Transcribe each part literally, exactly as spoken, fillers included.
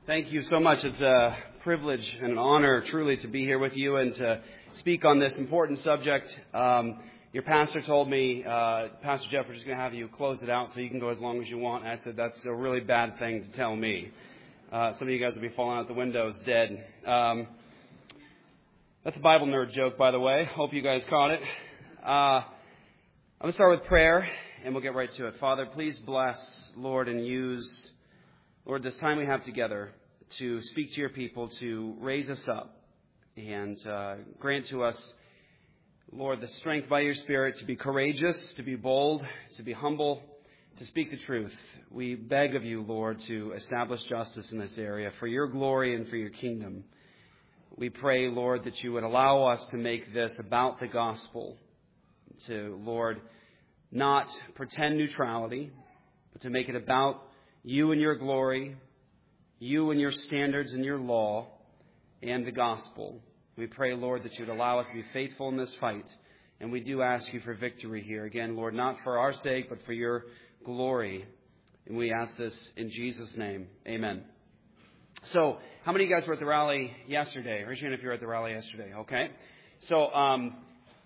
Thank you so much. It's a privilege and an honor truly to be here with you and to speak on this important subject. Um, your pastor told me, uh, Pastor Jeff, we're just going to have you close it out so you can go as long as you want. And I said, that's a really bad thing to tell me. Uh, some of you guys will be falling out the windows dead. Um, that's a Bible nerd joke, by the way. Hope you guys caught it. Uh, I'm going to start with prayer and we'll get right to it. Father, please bless, Lord, and use Lord, this time we have together to speak to your people, to raise us up and uh, grant to us, Lord, the strength by your Spirit to be courageous, to be bold, to be humble, to speak the truth. We beg of you, Lord, to establish justice in this area for your glory and for your kingdom. We pray, Lord, that you would allow us to make this about the gospel, to, Lord, not pretend neutrality, but to make it about you and your glory, you and your standards and your law, and the gospel. We pray, Lord, that you would allow us to be faithful in this fight. And we do ask you for victory here. Again, Lord, not for our sake, but for your glory. And we ask this in Jesus' name. Amen. So, how many of you guys were at the rally yesterday? Raise your hand if you were at the rally yesterday. Okay. So, um,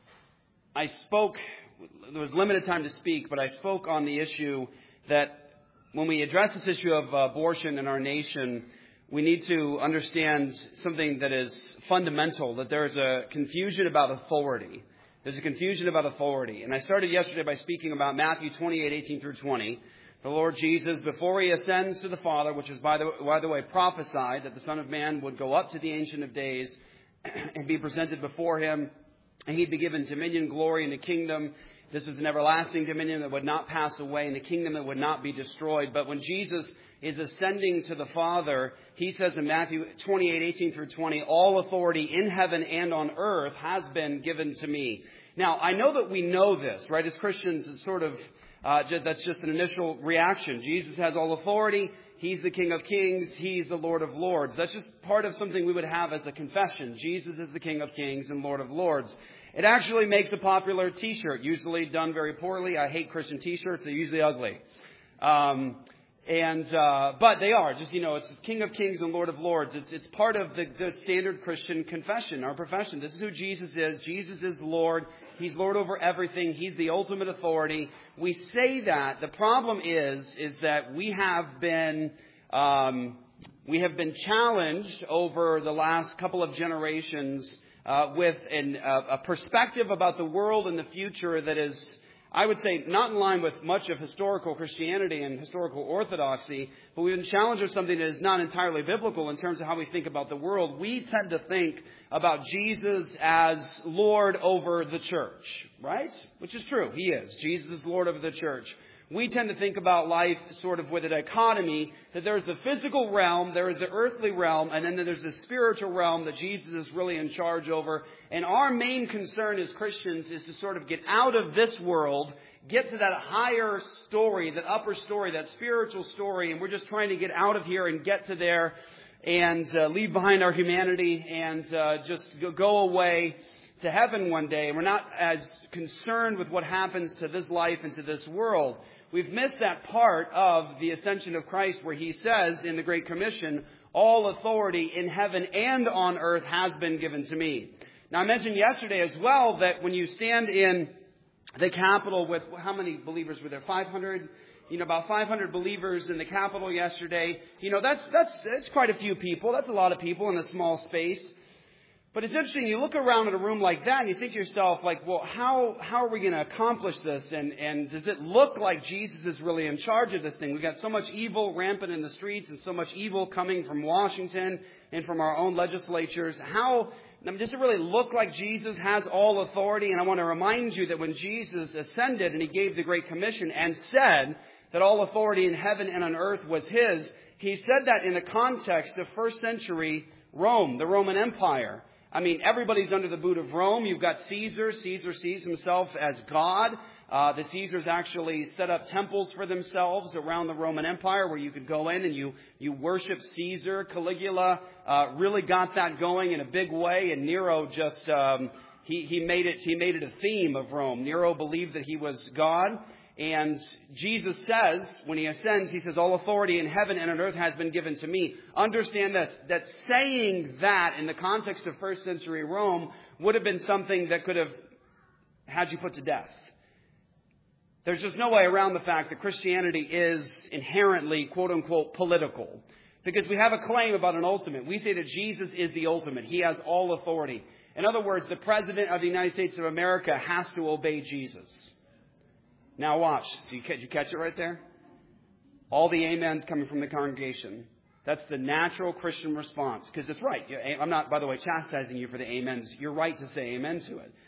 I spoke, there was limited time to speak, but I spoke on the issue that when we address this issue of abortion in our nation, we need to understand something that is fundamental, that there is a confusion about authority. There's a confusion about authority. And I started yesterday by speaking about Matthew twenty-eight, eighteen through twenty. The Lord Jesus, before he ascends to the Father, which is, by the, by the way, prophesied that the Son of Man would go up to the Ancient of Days and be presented before him, and he'd be given dominion, glory, and a kingdom. This was an everlasting dominion that would not pass away and a kingdom that would not be destroyed. But when Jesus is ascending to the Father, he says in Matthew twenty-eight, eighteen through twenty, all authority in heaven and on earth has been given to me. Now, I know that we know this, right? As Christians, it's sort of, uh, that's just an initial reaction. Jesus has all authority. He's the King of Kings. He's the Lord of Lords. That's just part of something we would have as a confession. Jesus is the King of Kings and Lord of Lords. It actually makes a popular T-shirt, usually done very poorly. I hate Christian T-shirts. They're usually ugly. Um, and uh, but they are. Just, you know, it's King of Kings and Lord of Lords. It's it's part of the, the standard Christian confession, our profession. This is who Jesus is. Jesus is Lord. He's Lord over everything. He's the ultimate authority. We say that. The problem is, is that we have been... Um, we have been challenged over the last couple of generations Uh, with an, uh, a perspective about the world and the future that is, I would say, not in line with much of historical Christianity and historical orthodoxy, but we've been challenged with something that is not entirely biblical in terms of how we think about the world. We tend to think about Jesus as Lord over the church, right? Which is true. He is. Jesus is Lord over the church. We tend to think about life sort of with a dichotomy that there's the physical realm, there is the earthly realm, and then there's the spiritual realm that Jesus is really in charge over. And our main concern as Christians is to sort of get out of this world, get to that higher story, that upper story, that spiritual story, and we're just trying to get out of here and get to there and uh, leave behind our humanity and uh, just go away to heaven one day. And we're not as concerned with what happens to this life and to this world. We've missed that part of the ascension of Christ where he says in the Great Commission, all authority in heaven and on earth has been given to me. Now, I mentioned yesterday as well that when you stand in the Capitol with, how many believers were there? five hundred? You know, about five hundred believers in the Capitol yesterday. You know, that's, that's, that's quite a few people. That's a lot of people in a small space. But it's interesting, you look around at a room like that and you think to yourself, like, well, how how are we going to accomplish this? And, and does it look like Jesus is really in charge of this thing? We've got so much evil rampant in the streets and so much evil coming from Washington and from our own legislatures. How I mean, does it really look like Jesus has all authority? And I want to remind you that when Jesus ascended and he gave the Great Commission and said that all authority in heaven and on earth was his, he said that in the context of first century Rome, the Roman Empire. I mean, everybody's under the boot of Rome. You've got Caesar. Caesar sees himself as God. Uh, the Caesars actually set up temples for themselves around the Roman Empire where you could go in and you, you worship Caesar. Caligula uh, really got that going in a big way. And Nero just, um, he, he made it, he made it a theme of Rome. Nero believed that he was God. And Jesus says, when he ascends, he says, all authority in heaven and on earth has been given to me. Understand this, that saying that in the context of first century Rome would have been something that could have had you put to death. There's just no way around the fact that Christianity is inherently, quote unquote, political. Because we have a claim about an ultimate. We say that Jesus is the ultimate. He has all authority. In other words, the President of the United States of America has to obey Jesus. Now watch. Did you, did you catch it right there? All the amens coming from the congregation. That's the natural Christian response. Because it's right. I'm not, by the way, chastising you for the amens. You're right to say amen to it.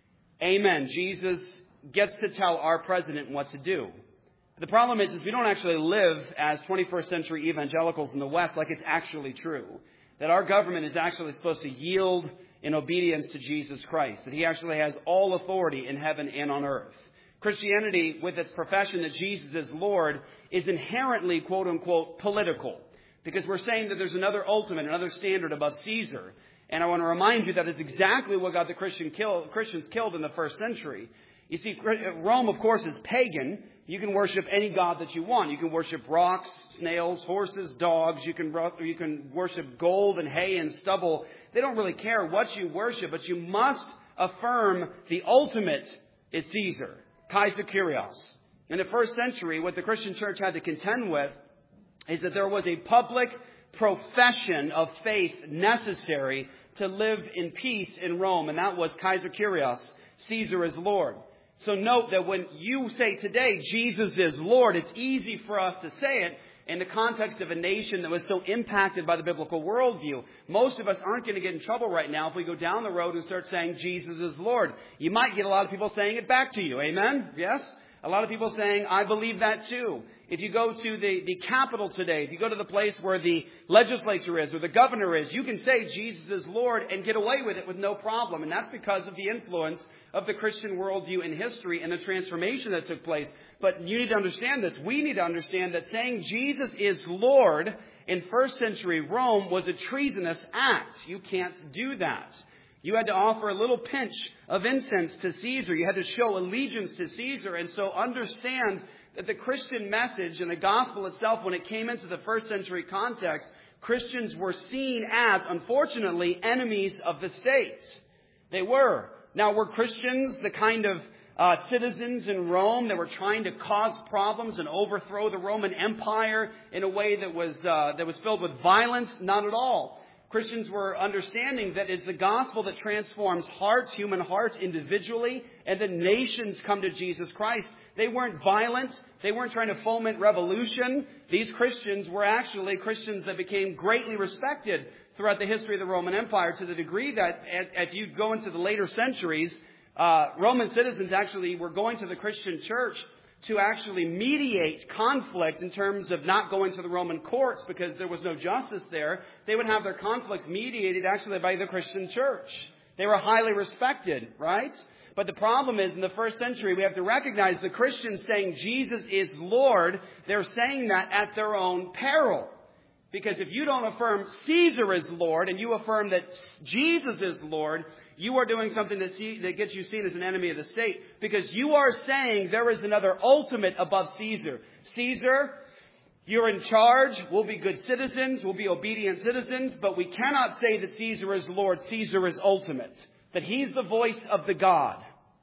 Amen. Jesus gets to tell our president what to do. The problem is, is we don't actually live as twenty-first century evangelicals in the West like it's actually true. That our government is actually supposed to yield in obedience to Jesus Christ. That he actually has all authority in heaven and on earth. Christianity, with its profession that Jesus is Lord, is inherently, quote unquote, political. Because we're saying that there's another ultimate, another standard above Caesar. And I want to remind you that is exactly what got the Christian kill, Christians killed in the first century. You see, Rome, of course, is pagan. You can worship any god that you want. You can worship rocks, snails, horses, dogs. You can, you can worship gold and hay and stubble. They don't really care what you worship, but you must affirm the ultimate is Caesar. Kaiser Kyrios. In the first century, what the Christian church had to contend with is that there was a public profession of faith necessary to live in peace in Rome, and that was Kaiser Kyrios. Caesar is Lord. So note that when you say today Jesus is Lord, it's easy for us to say it in the context of a nation that was so impacted by the biblical worldview. Most of us aren't going to get in trouble right now if we go down the road and start saying Jesus is Lord. You might get a lot of people saying it back to you. Amen? Yes? A lot of people saying, I believe that too. If you go to the, the Capitol today, if you go to the place where the legislature is, or the governor is, you can say Jesus is Lord and get away with it with no problem. And that's because of the influence of the Christian worldview in history and the transformation that took place. But you need to understand this. We need to understand that saying Jesus is Lord in first century Rome was a treasonous act. You can't do that. You had to offer a little pinch of incense to Caesar. You had to show allegiance to Caesar. And so understand that the Christian message and the gospel itself, when it came into the first century context, Christians were seen as, unfortunately, enemies of the state. They were. Now, were Christians the kind of uh, citizens in Rome that were trying to cause problems and overthrow the Roman Empire in a way that was uh, that was filled with violence? Not at all. Christians were understanding that it's the gospel that transforms hearts, human hearts individually, and then nations come to Jesus Christ. They weren't violent. They weren't trying to foment revolution. These Christians were actually Christians that became greatly respected throughout the history of the Roman Empire, to the degree that if you go into the later centuries, uh, Roman citizens actually were going to the Christian church to actually mediate conflict in terms of not going to the Roman courts because there was no justice there. They would have their conflicts mediated actually by the Christian church. They were highly respected, right? But the problem is, in the first century, we have to recognize the Christians saying Jesus is Lord, they're saying that at their own peril. Because if you don't affirm Caesar is Lord and you affirm that Jesus is Lord, you are doing something that, see, that gets you seen as an enemy of the state. Because you are saying there is another ultimate above Caesar. Caesar, you're in charge. We'll be good citizens. We'll be obedient citizens. But we cannot say that Caesar is Lord. Caesar is ultimate. That he's the voice of the God.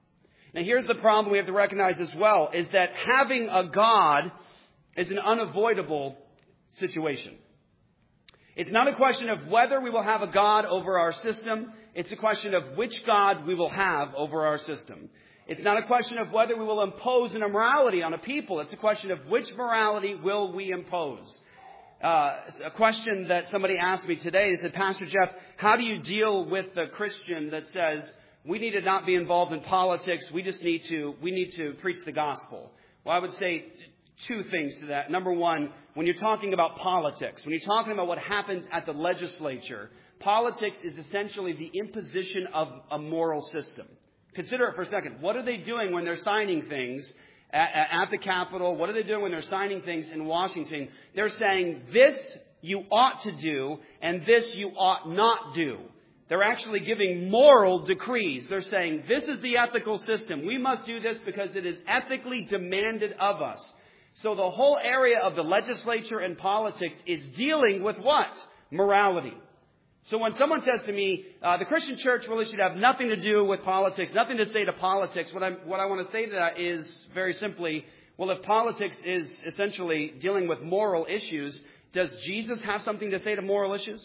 Now here's the problem we have to recognize as well, is that having a God is an unavoidable situation. It's not a question of whether we will have a God over our system. It's a question of which God we will have over our system. It's not a question of whether we will impose an immorality on a people. It's a question of which morality will we impose. Uh, a question that somebody asked me today, they said, Pastor Jeff, how do you deal with the Christian that says we need to not be involved in politics, we just need to, we need to preach the gospel? Well, I would say two things to that. Number one, when you're talking about politics, when you're talking about what happens at the legislature, politics is essentially the imposition of a moral system. Consider it for a second. What are they doing when they're signing things at, at the Capitol? What are they doing when they're signing things in Washington? They're saying this you ought to do and this you ought not do. They're actually giving moral decrees. They're saying, this is the ethical system. We must do this because it is ethically demanded of us. So the whole area of the legislature and politics is dealing with what? Morality. So when someone says to me, uh, the Christian church really should have nothing to do with politics, nothing to say to politics, what I what I want to say to that is very simply, well, if politics is essentially dealing with moral issues, does Jesus have something to say to moral issues?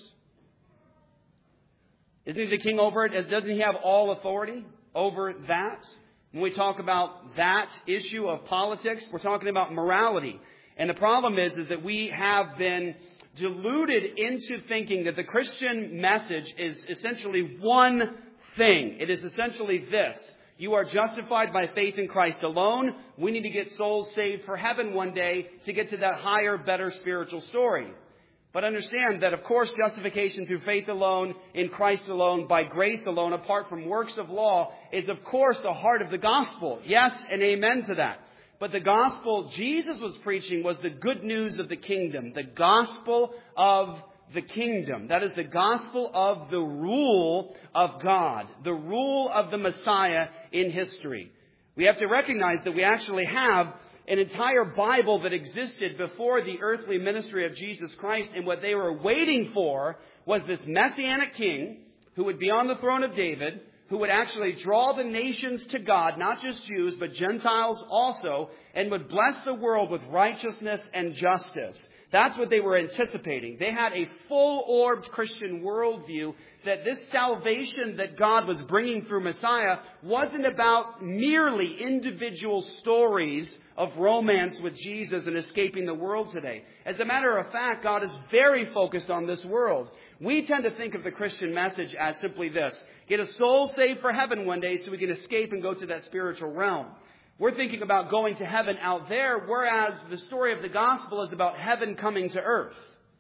Isn't he the king over it? Doesn't he have all authority over that? When we talk about that issue of politics, we're talking about morality. And the problem is, is that we have been deluded into thinking that the Christian message is essentially one thing. It is essentially this. You are justified by faith in Christ alone. We need to get souls saved for heaven one day to get to that higher, better spiritual story. But understand that, of course, justification through faith alone, in Christ alone, by grace alone, apart from works of law, is, of course, the heart of the gospel. Yes, and amen to that. But the gospel Jesus was preaching was the good news of the kingdom, the gospel of the kingdom. That is the gospel of the rule of God, the rule of the Messiah in history. We have to recognize that we actually have an entire Bible that existed before the earthly ministry of Jesus Christ, and what they were waiting for was this Messianic king who would be on the throne of David, who would actually draw the nations to God, not just Jews, but Gentiles also, and would bless the world with righteousness and justice. That's what they were anticipating. They had a full-orbed Christian worldview that this salvation that God was bringing through Messiah wasn't about merely individual stories of romance with Jesus and escaping the world today. As a matter of fact, God is very focused on this world. We tend to think of the Christian message as simply this: get a soul saved for heaven one day so we can escape and go to that spiritual realm. We're thinking about going to heaven out there, whereas the story of the gospel is about heaven coming to earth.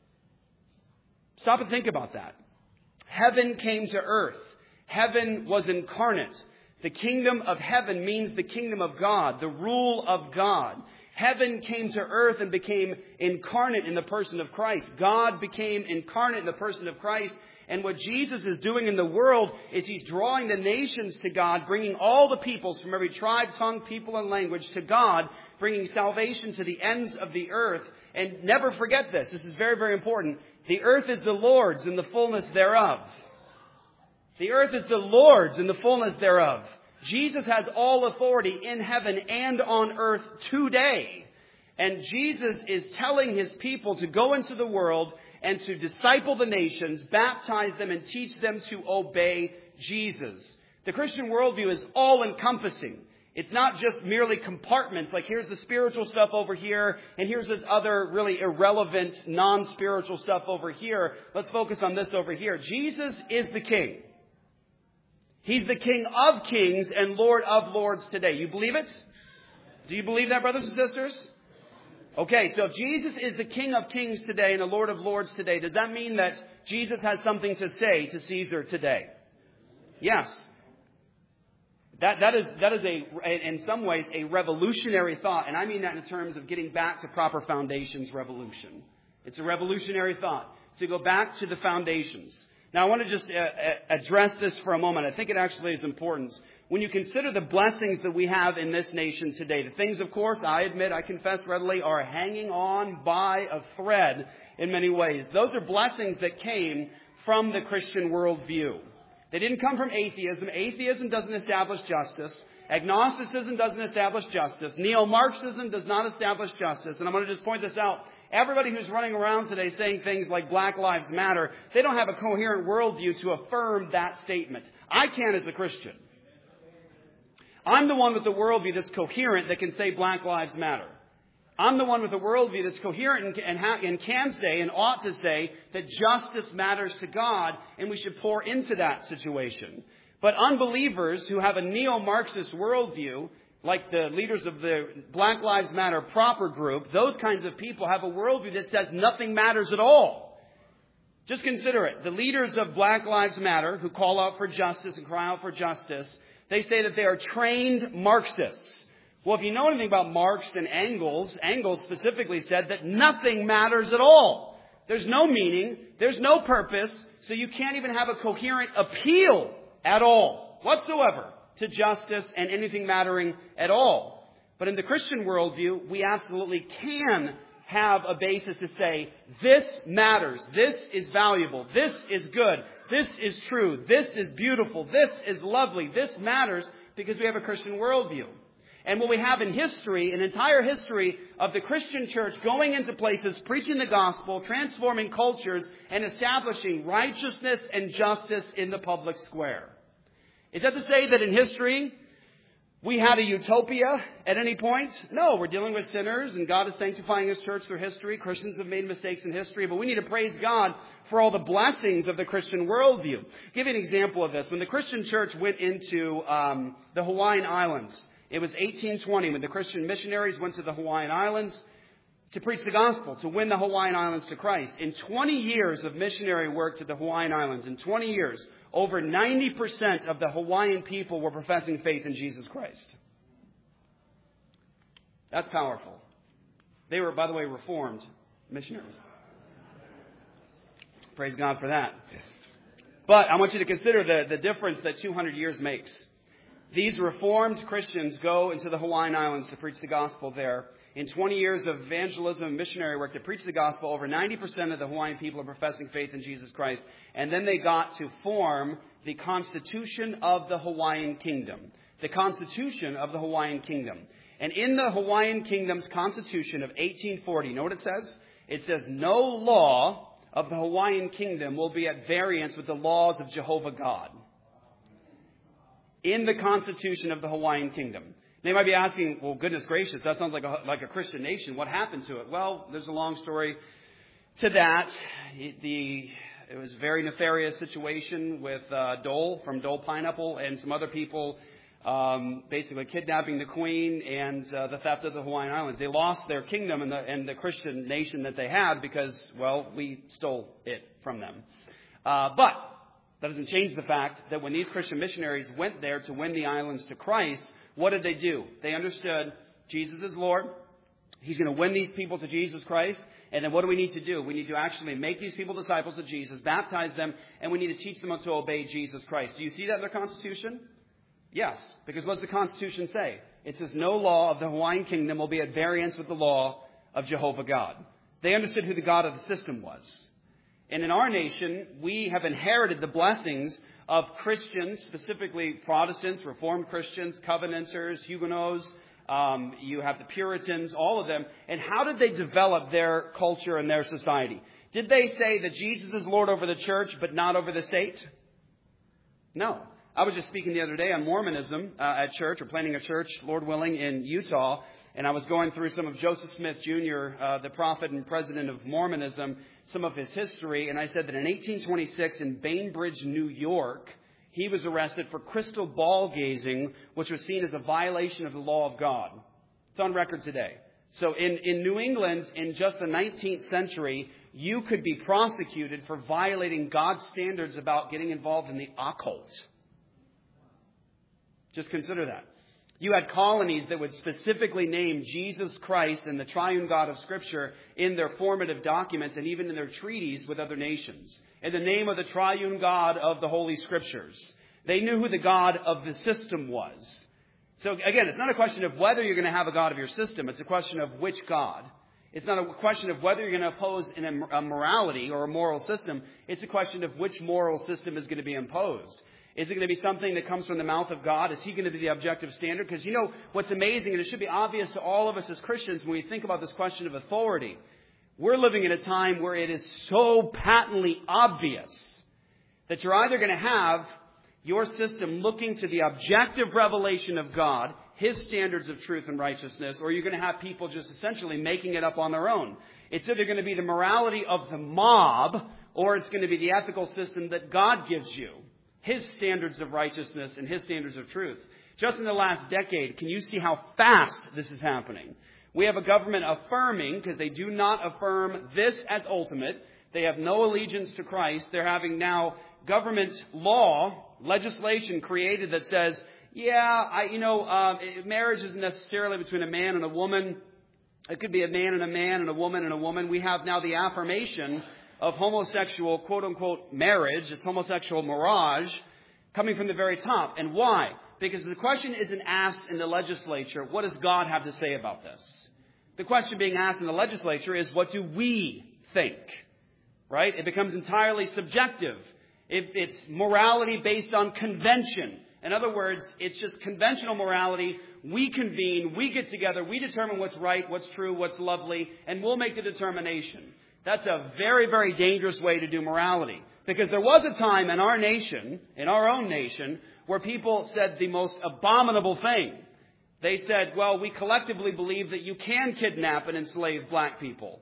Stop and think about that. Heaven came to earth. Heaven was incarnate. The kingdom of heaven means the kingdom of God, the rule of God. Heaven came to earth and became incarnate in the person of Christ. God became incarnate in the person of Christ. And what Jesus is doing in the world is he's drawing the nations to God, bringing all the peoples from every tribe, tongue, people, and language to God, bringing salvation to the ends of the earth. And never forget this. This is very, very important. The earth is the Lord's and the fullness thereof. The earth is the Lord's and the fullness thereof. Jesus has all authority in heaven and on earth today. And Jesus is telling his people to go into the world and to disciple the nations, baptize them, and teach them to obey Jesus. The Christian worldview is all-encompassing. It's not just merely compartments, like here's the spiritual stuff over here, and here's this other really irrelevant, non-spiritual stuff over here. Let's focus on this over here. Jesus is the King. He's the King of kings and Lord of lords today. You believe it? Do you believe that, brothers and sisters? Okay, so if Jesus is the King of kings today and the Lord of lords today, does that mean that Jesus has something to say to Caesar today? Yes. That, that is, that is a, in some ways, a revolutionary thought. And I mean that in terms of getting back to proper foundations revolution. It's a revolutionary thought to go back to the foundations. Now, I want to just uh, address this for a moment. I think it actually is important. When you consider the blessings that we have in this nation today, the things, of course, I admit, I confess readily, are hanging on by a thread in many ways. Those are blessings that came from the Christian worldview. They didn't come from atheism. Atheism doesn't establish justice. Agnosticism doesn't establish justice. Neo-Marxism does not establish justice. And I'm going to just point this out. Everybody who's running around today saying things like Black Lives Matter, they don't have a coherent worldview to affirm that statement. I can as a Christian. I'm the one with the worldview that's coherent that can say Black Lives Matter. I'm the one with the worldview that's coherent and, and, ha- and can say and ought to say that justice matters to God, and we should pour into that situation. But unbelievers who have a neo-Marxist worldview, like the leaders of the Black Lives Matter proper group, those kinds of people have a worldview that says nothing matters at all. Just consider it. The leaders of Black Lives Matter, who call out for justice and cry out for justice, they say that they are trained Marxists. Well, if you know anything about Marx and Engels, Engels specifically said that nothing matters at all. There's no meaning. There's no purpose. So you can't even have a coherent appeal at all, whatsoever, to justice and anything mattering at all. But in the Christian worldview, we absolutely can have a basis to say, this matters, this is valuable, this is good, this is true, this is beautiful, this is lovely, this matters because we have a Christian worldview. And what we have in history, an entire history of the Christian church going into places, preaching the gospel, transforming cultures, and establishing righteousness and justice in the public square. Is that to say that in history we had a utopia at any point? No, we're dealing with sinners and God is sanctifying His church through history. Christians have made mistakes in history, but we need to praise God for all the blessings of the Christian worldview. I'll give you an example of this. When the Christian church went into um, the Hawaiian Islands, it was eighteen twenty when the Christian missionaries went to the Hawaiian Islands to preach the gospel, to win the Hawaiian Islands to Christ. In twenty years of missionary work to the Hawaiian Islands, in twenty years, over ninety percent of the Hawaiian people were professing faith in Jesus Christ. That's powerful. They were, by the way, Reformed missionaries. Praise God for that. But I want you to consider the, the difference that two hundred years makes. These Reformed Christians go into the Hawaiian Islands to preach the gospel there. In twenty years of evangelism and missionary work to preach the gospel, over ninety percent of the Hawaiian people are professing faith in Jesus Christ. And then they got to form the Constitution of the Hawaiian Kingdom. The Constitution of the Hawaiian Kingdom. And in the Hawaiian Kingdom's Constitution of eighteen forty, you know what it says? It says, no law of the Hawaiian Kingdom will be at variance with the laws of Jehovah God. In the Constitution of the Hawaiian Kingdom. They might be asking, well, goodness gracious, that sounds like a, like a Christian nation. What happened to it? Well, there's a long story to that. It, the, it was a very nefarious situation with uh, Dole from Dole Pineapple and some other people um, basically kidnapping the Queen and uh, the theft of the Hawaiian Islands. They lost their kingdom and the, and the Christian nation that they had because, well, we stole it from them. Uh, but that doesn't change the fact that when these Christian missionaries went there to win the islands to Christ, what did they do? They understood Jesus is Lord. He's going to win these people to Jesus Christ. And then what do we need to do? We need to actually make these people disciples of Jesus, baptize them, and we need to teach them to obey Jesus Christ. Do you see that in their Constitution? Yes, because what does the Constitution say? It says no law of the Hawaiian Kingdom will be at variance with the law of Jehovah God. They understood who the God of the system was. And in our nation, we have inherited the blessings of Christians, specifically Protestants, Reformed Christians, Covenanters, Huguenots. Um, you have the Puritans, all of them. And how did they develop their culture and their society? Did they say that Jesus is Lord over the church, but not over the state? No. I was just speaking the other day on Mormonism uh, at church, or planning a church, Lord willing, in Utah. And I was going through some of Joseph Smith Junior, uh, the prophet and president of Mormonism, some of his history. And I said that in eighteen twenty-six in Bainbridge, New York, he was arrested for crystal ball gazing, which was seen as a violation of the law of God. It's on record today. So in, in New England, in just the nineteenth century, you could be prosecuted for violating God's standards about getting involved in the occult. Just consider that. You had colonies that would specifically name Jesus Christ and the triune God of Scripture in their formative documents and even in their treaties with other nations. In the name of the triune God of the Holy Scriptures. They knew who the God of the system was. So again, it's not a question of whether you're going to have a God of your system. It's a question of which God. It's not a question of whether you're going to oppose a morality or a moral system. It's a question of which moral system is going to be imposed. Is it going to be something that comes from the mouth of God? Is He going to be the objective standard? Because you know what's amazing, and it should be obvious to all of us as Christians when we think about this question of authority. We're living in a time where it is so patently obvious that you're either going to have your system looking to the objective revelation of God, His standards of truth and righteousness, or you're going to have people just essentially making it up on their own. It's either going to be the morality of the mob, or it's going to be the ethical system that God gives you. His standards of righteousness and His standards of truth. Just in the last decade, can you see how fast this is happening? We have a government affirming, because they do not affirm this as ultimate. They have no allegiance to Christ. They're having now government law, legislation created that says, yeah, I, you know, uh, marriage isn't necessarily between a man and a woman. It could be a man and a man and a woman and a woman. We have now the affirmation of homosexual, quote-unquote, marriage. It's homosexual mirage coming from the very top. And why? Because the question isn't asked in the legislature, what does God have to say about this? The question being asked in the legislature is, what do we think? Right? It becomes entirely subjective. It, it's morality based on convention. In other words, it's just conventional morality. We convene, we get together, we determine what's right, what's true, what's lovely, and we'll make the determination. That's a very, very dangerous way to do morality. Because there was a time in our nation, in our own nation, where people said the most abominable thing. They said, well, we collectively believe that you can kidnap and enslave black people.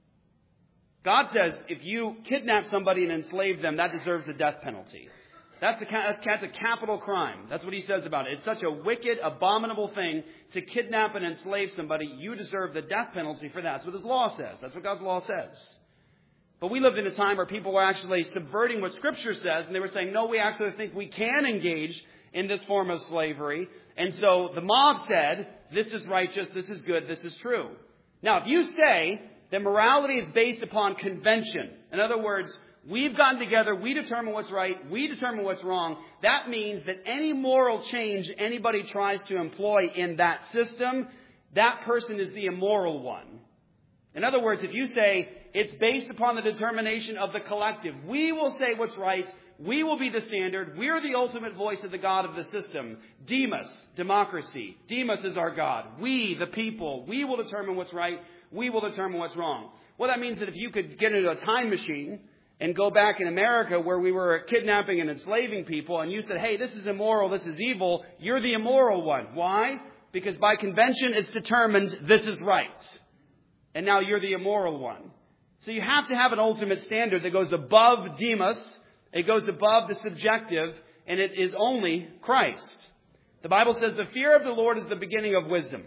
God says if you kidnap somebody and enslave them, that deserves the death penalty. That's a, that's a capital crime. That's what he says about it. It's such a wicked, abominable thing to kidnap and enslave somebody. You deserve the death penalty for that. That's what his law says. That's what God's law says. But we lived in a time where people were actually subverting what Scripture says, and they were saying, no, we actually think we can engage in this form of slavery. And so the mob said, this is righteous, this is good, this is true. Now, if you say that morality is based upon convention, in other words, we've gotten together, we determine what's right, we determine what's wrong, that means that any moral change anybody tries to employ in that system, that person is the immoral one. In other words, if you say it's based upon the determination of the collective, we will say what's right, we will be the standard, we're the ultimate voice of the God of the system. Demos, democracy. Demos is our God. We, the people, we will determine what's right, we will determine what's wrong. Well, that means that if you could get into a time machine and go back in America where we were kidnapping and enslaving people, and you said, hey, this is immoral, this is evil, you're the immoral one. Why? Because by convention it's determined this is right. And now you're the immoral one. So you have to have an ultimate standard that goes above demos, it goes above the subjective, and it is only Christ. The Bible says the fear of the Lord is the beginning of wisdom.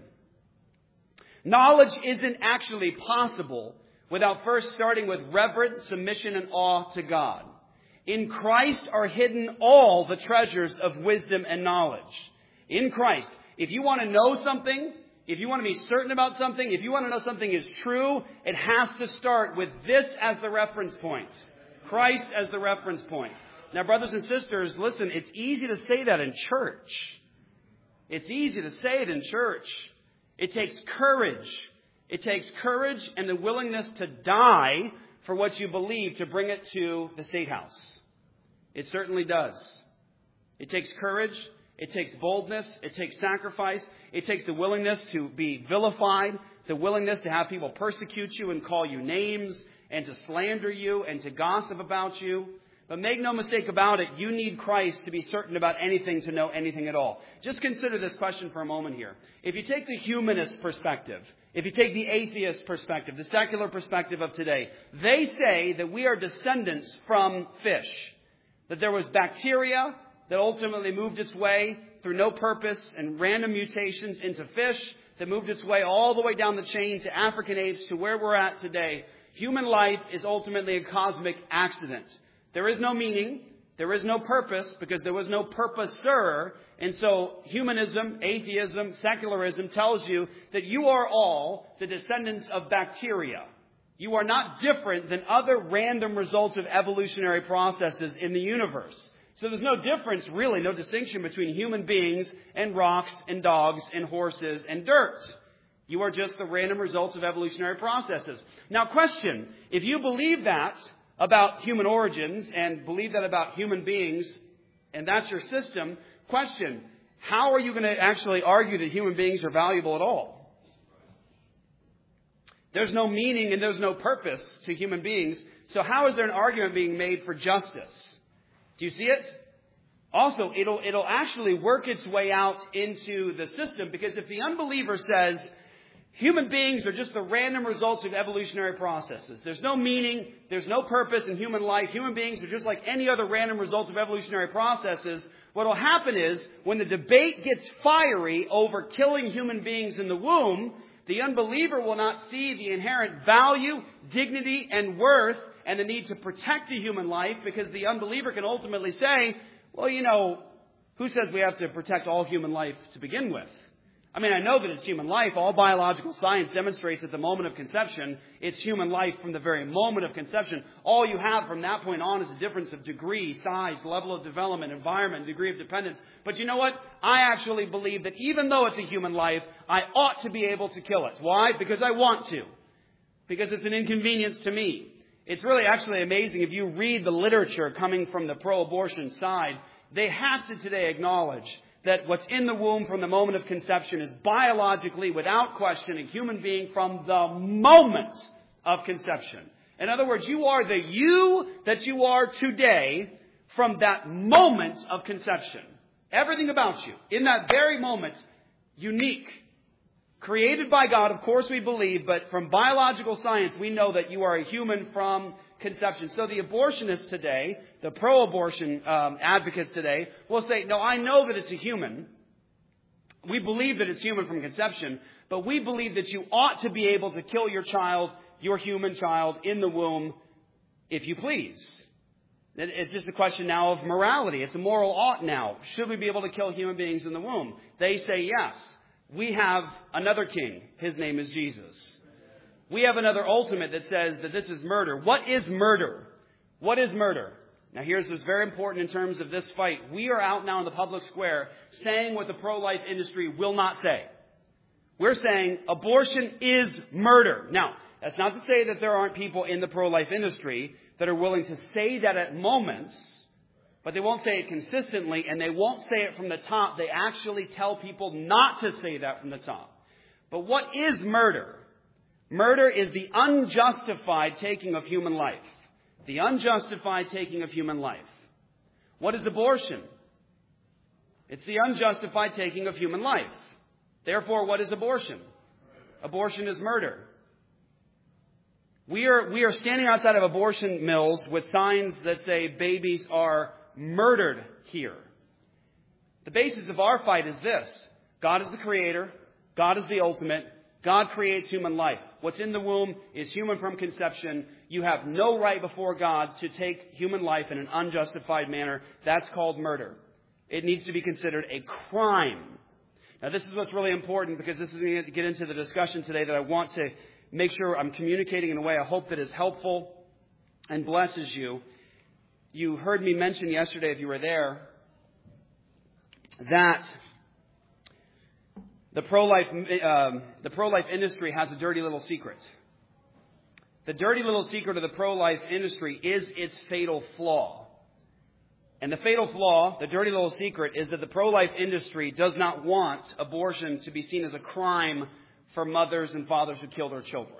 Knowledge isn't actually possible without first starting with reverent submission and awe to God. In Christ are hidden all the treasures of wisdom and knowledge. In Christ. If you want to know something, if you want to be certain about something, if you want to know something is true, it has to start with this as the reference point. Christ as the reference point. Now, brothers and sisters, listen, it's easy to say that in church. It's easy to say it in church. It takes courage. It takes courage and the willingness to die for what you believe to bring it to the State House. It certainly does. It takes courage. It takes boldness. It takes sacrifice. It takes the willingness to be vilified, the willingness to have people persecute you and call you names and to slander you and to gossip about you. But make no mistake about it, you need Christ to be certain about anything, to know anything at all. Just consider this question for a moment here. If you take the humanist perspective, if you take the atheist perspective, the secular perspective of today, they say that we are descendants from fish. That there was bacteria that ultimately moved its way through no purpose and random mutations into fish, that moved its way all the way down the chain to African apes to where we're at today. Human life is ultimately a cosmic accident. There is no meaning, there is no purpose, because there was no purposer. And so humanism, atheism, secularism tells you that you are all the descendants of bacteria. You are not different than other random results of evolutionary processes in the universe. So there's no difference, really, no distinction between human beings and rocks and dogs and horses and dirt. You are just the random results of evolutionary processes. Now, question, if you believe that about human origins and believe that about human beings, and that's your system, question, how are you going to actually argue that human beings are valuable at all? There's no meaning and there's no purpose to human beings. So how is there an argument being made for justice? Do you see it? Also, it'll, it'll actually work its way out into the system, because if the unbeliever says human beings are just the random results of evolutionary processes, there's no meaning, there's no purpose in human life, human beings are just like any other random results of evolutionary processes, what will happen is when the debate gets fiery over killing human beings in the womb, the unbeliever will not see the inherent value, dignity, and worth and the need to protect the human life, because the unbeliever can ultimately say, well, you know, who says we have to protect all human life to begin with? I mean, I know that it's human life. All biological science demonstrates at the moment of conception, it's human life from the very moment of conception. All you have from that point on is a difference of degree, size, level of development, environment, degree of dependence. But you know what? I actually believe that even though it's a human life, I ought to be able to kill it. Why? Because I want to. Because it's an inconvenience to me. It's really actually amazing if you read the literature coming from the pro-abortion side, they have to today acknowledge that what's in the womb from the moment of conception is biologically, without question, a human being from the moment of conception. In other words, you are the you that you are today from that moment of conception. Everything about you, in that very moment, unique. Created by God, of course we believe, but from biological science, we know that you are a human from conception. So the abortionists today, the pro-abortion um, advocates today, will say, no, I know that it's a human. We believe that it's human from conception, but we believe that you ought to be able to kill your child, your human child, in the womb, if you please. It's just a question now of morality. It's a moral ought now. Should we be able to kill human beings in the womb? They say yes. We have another king. His name is Jesus. We have another ultimate that says that this is murder. What is murder? What is murder? Now here's what's very important in terms of this fight. We are out now in the public square saying what the pro-life industry will not say. We're saying abortion is murder. Now, that's not to say that there aren't people in the pro-life industry that are willing to say that at moments, but they won't say it consistently, and they won't say it from the top. They actually tell people not to say that from the top. But what is murder? Murder is the unjustified taking of human life. The unjustified taking of human life. What is abortion? It's the unjustified taking of human life. Therefore, what is abortion? Abortion is murder. We are, we are standing outside of abortion mills with signs that say babies are murdered here. The basis of our fight is this. God is the creator. God is the ultimate. God creates human life. What's in the womb is human from conception. You have no right before God to take human life in an unjustified manner. That's called murder. It needs to be considered a crime. Now, this is what's really important, because this is going to get into the discussion today that I want to make sure I'm communicating in a way I hope that is helpful and blesses you. You heard me mention yesterday, if you were there, that the pro-life um, the pro-life industry has a dirty little secret. The dirty little secret of the pro-life industry is its fatal flaw. And the fatal flaw, the dirty little secret, is that the pro-life industry does not want abortion to be seen as a crime for mothers and fathers who kill their children.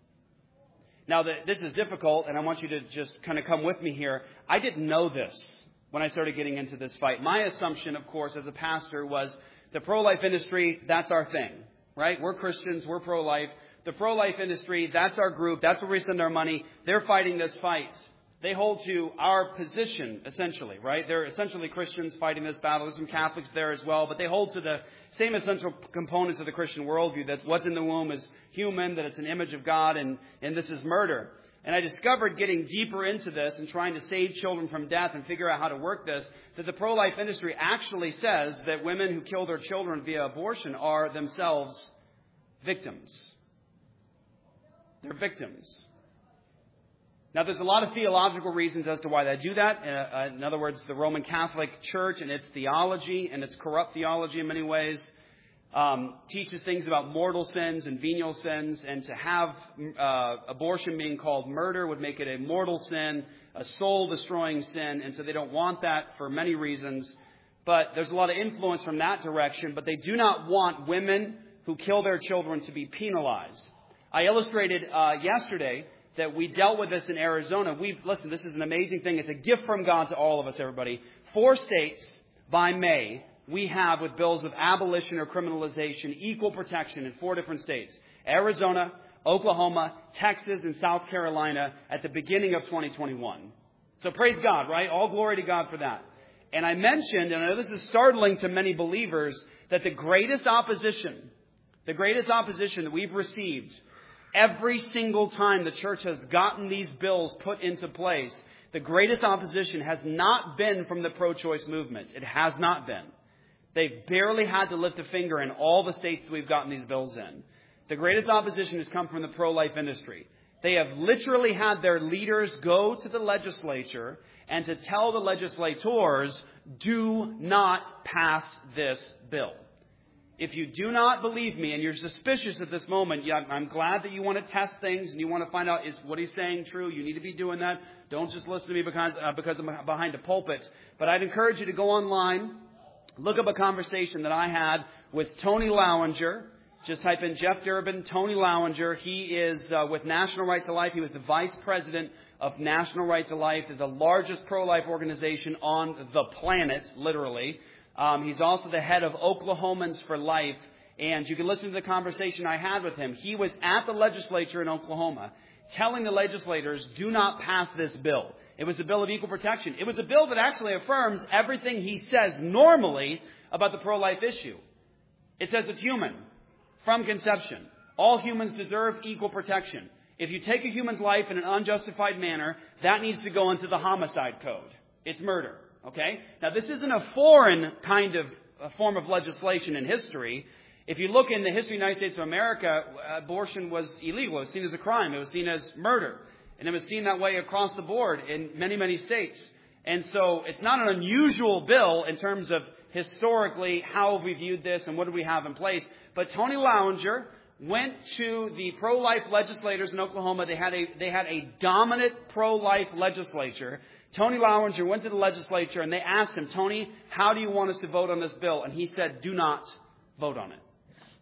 Now, the, this is difficult, and I want you to just kind of come with me here. I didn't know this when I started getting into this fight. My assumption, of course, as a pastor was the pro-life industry, that's our thing, right? We're Christians, we're pro-life. The pro-life industry, that's our group, that's where we send our money. They're fighting this fight. They hold to our position, essentially, right? They're essentially Christians fighting this battle. There's some Catholics there as well, but they hold to the same essential components of the Christian worldview, that what's in the womb is human, that it's an image of God, and, and this is murder. And I discovered, getting deeper into this and trying to save children from death and figure out how to work this, that the pro-life industry actually says that women who kill their children via abortion are themselves victims. They're victims. Now, there's a lot of theological reasons as to why they do that. Uh, in other words, the Roman Catholic Church and its theology, and its corrupt theology in many ways, um, teaches things about mortal sins and venial sins. And to have uh, abortion being called murder would make it a mortal sin, a soul-destroying sin. And so they don't want that for many reasons. But there's a lot of influence from that direction. But they do not want women who kill their children to be penalized. I illustrated uh, yesterday that we dealt with this in Arizona. We've, listen, this is an amazing thing. It's a gift from God to all of us, everybody. Four states by May, we have with bills of abolition or criminalization, equal protection in four different states. Arizona, Oklahoma, Texas, and South Carolina at the beginning of twenty twenty-one. So praise God, right? All glory to God for that. And I mentioned, and I know this is startling to many believers, that the greatest opposition, the greatest opposition that we've received every single time the church has gotten these bills put into place, the greatest opposition has not been from the pro-choice movement. It has not been. They've barely had to lift a finger in all the states that we've gotten these bills in. The greatest opposition has come from the pro-life industry. They have literally had their leaders go to the legislature and to tell the legislators, do not pass this bill. If you do not believe me and you're suspicious at this moment, yeah, I'm glad that you want to test things and you want to find out, is what he's saying true? You need to be doing that. Don't just listen to me because, uh, because I'm behind a pulpit. But I'd encourage you to go online, look up a conversation that I had with Tony Lowinger. Just type in Jeff Durbin, Tony Lowinger. He is uh, with National Right to Life. He was the vice president of National Right to Life, the largest pro-life organization on the planet, literally. Um, he's also the head of Oklahomans for Life, and you can listen to the conversation I had with him. He was at the legislature in Oklahoma telling the legislators, do not pass this bill. It was a bill of equal protection. It was a bill that actually affirms everything he says normally about the pro-life issue. It says it's human from conception. All humans deserve equal protection. If you take a human's life in an unjustified manner, that needs to go into the homicide code. It's murder. Okay? Now, this isn't a foreign kind of a form of legislation in history. If you look in the history of the United States of America, abortion was illegal. It was seen as a crime. It was seen as murder. And it was seen that way across the board in many, many states. And so it's not an unusual bill in terms of historically how have we viewed this and what do we have in place. But Tony Lowinger went to the pro-life legislators in Oklahoma. They had a, they had a dominant pro-life legislature. Tony Lowinger went to the legislature and they asked him, Tony, how do you want us to vote on this bill? And he said, do not vote on it.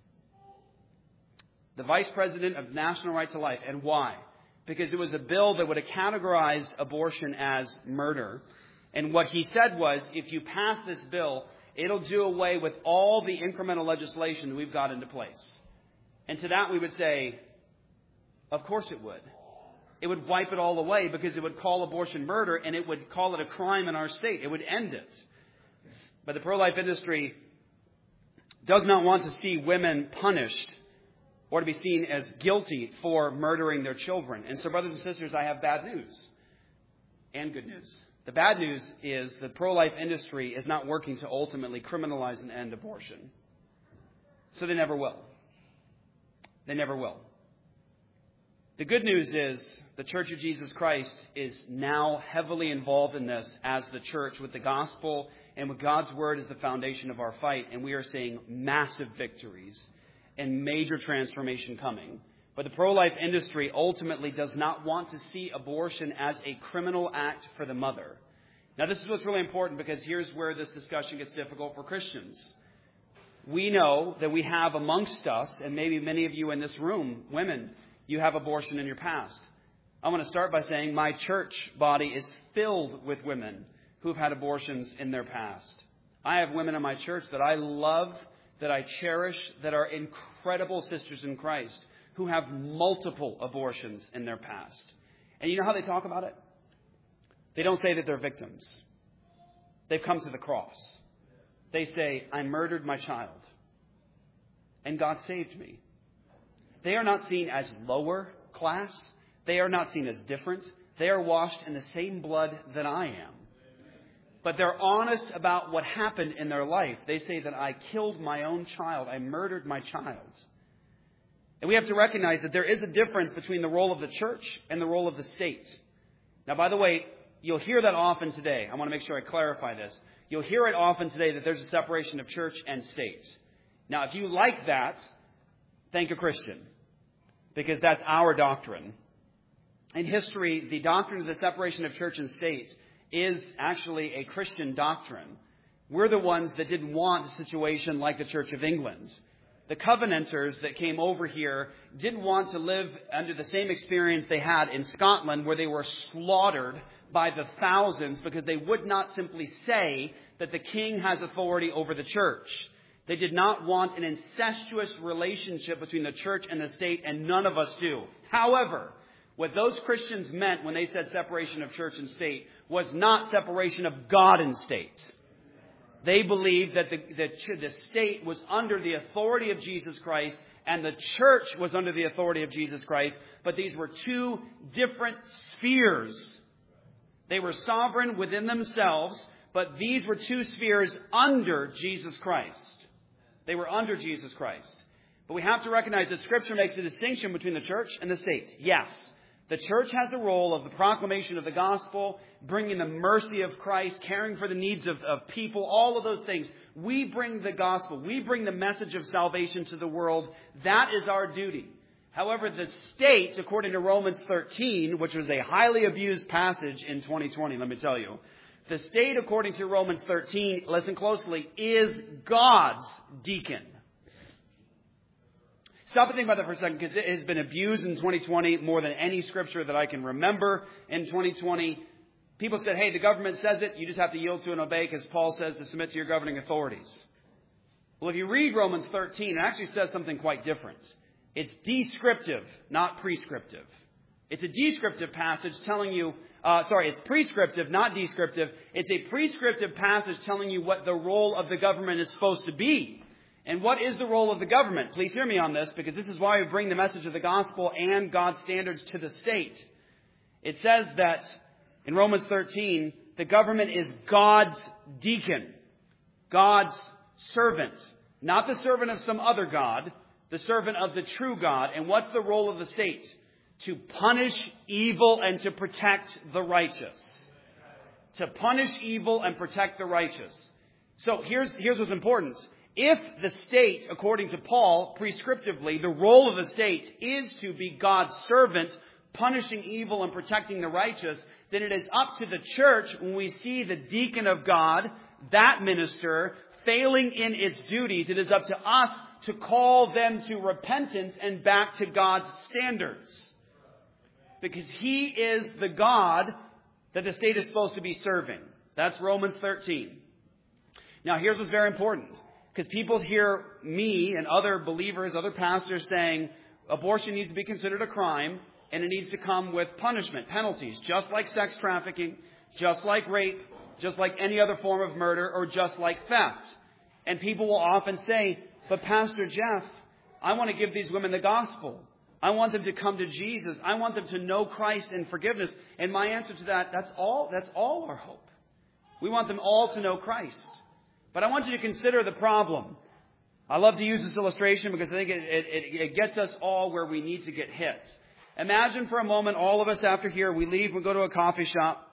The vice president of National Right to Life. And why? Because it was a bill that would have categorized abortion as murder. And what he said was, if you pass this bill, it'll do away with all the incremental legislation that we've got into place. And to that we would say, of course it would. It would wipe it all away because it would call abortion murder and it would call it a crime in our state. It would end it. But the pro-life industry does not want to see women punished or to be seen as guilty for murdering their children. And so, brothers and sisters, I have bad news and good news. The bad news is the pro-life industry is not working to ultimately criminalize and end abortion. So they never will. They never will. The good news is the Church of Jesus Christ is now heavily involved in this as the church with the gospel and with God's word as the foundation of our fight. And we are seeing massive victories and major transformation coming. But the pro-life industry ultimately does not want to see abortion as a criminal act for the mother. Now, this is what's really important because here's where this discussion gets difficult for Christians. We know that we have amongst us, and maybe many of you in this room, women, you have abortion in your past. I want to start by saying my church body is filled with women who've had abortions in their past. I have women in my church that I love, that I cherish, that are incredible sisters in Christ who have multiple abortions in their past. And you know how they talk about it? They don't say that they're victims. They've come to the cross. They say, I murdered my child, and God saved me. They are not seen as lower class. They are not seen as different. They are washed in the same blood that I am. But they're honest about what happened in their life. They say that I killed my own child. I murdered my child. And we have to recognize that there is a difference between the role of the church and the role of the state. Now, by the way, you'll hear that often today. I want to make sure I clarify this. You'll hear it often today that there's a separation of church and state. Now, if you like that, thank a Christian, because that's our doctrine. In history, the doctrine of the separation of church and state is actually a Christian doctrine. We're the ones that didn't want a situation like the Church of England. The Covenanters that came over here didn't want to live under the same experience they had in Scotland, where they were slaughtered by the thousands because they would not simply say that the king has authority over the church. They did not want an incestuous relationship between the church and the state, and none of us do. However, what those Christians meant when they said separation of church and state was not separation of God and state. They believed that the, the, the state was under the authority of Jesus Christ and the church was under the authority of Jesus Christ, but these were two different spheres. They were sovereign within themselves, But these were two spheres under Jesus Christ. They were under Jesus Christ. But we have to recognize that Scripture makes a distinction between the church and the state. Yes, the church has a role of the proclamation of the gospel, bringing the mercy of Christ, caring for the needs of, of people, all of those things. We bring the gospel. We bring the message of salvation to the world. That is our duty. However, the state, according to Romans thirteen, which was a highly abused passage in twenty twenty, let me tell you, the state, according to Romans thirteen, listen closely, is God's deacon. Stop and think about that for a second, because it has been abused in twenty twenty more than any scripture that I can remember in twenty twenty. People said, hey, the government says it, you just have to yield to and obey, because Paul says to submit to your governing authorities. Well, if you read Romans thirteen, it actually says something quite different. It's descriptive, not prescriptive. It's a descriptive passage telling you, uh, sorry, it's prescriptive, not descriptive. It's a prescriptive passage telling you what the role of the government is supposed to be. And what is the role of the government? Please hear me on this, because this is why we bring the message of the gospel and God's standards to the state. It says that in Romans thirteen, the government is God's deacon, God's servant, not the servant of some other God, the servant of the true God. And what's the role of the state? To punish evil and to protect the righteous. To punish evil and protect the righteous. So here's, here's what's important. If the state, according to Paul, prescriptively, the role of the state is to be God's servant, punishing evil and protecting the righteous, then it is up to the church when we see the deacon of God, that minister, failing in its duties. It is up to us to call them to repentance and back to God's standards. Because He is the God that the state is supposed to be serving. That's Romans thirteen. Now, here's what's very important. Because people hear me and other believers, other pastors saying abortion needs to be considered a crime and it needs to come with punishment, penalties, just like sex trafficking, just like rape, just like any other form of murder, or just like theft. And people will often say, but Pastor Jeff, I want to give these women the gospel. I want them to come to Jesus. I want them to know Christ and forgiveness. And my answer to that, that's all, that's all our hope. We want them all to know Christ. But I want you to consider the problem. I love to use this illustration because I think it, it, it gets us all where we need to get hit. Imagine for a moment, all of us after here, we leave, we go to a coffee shop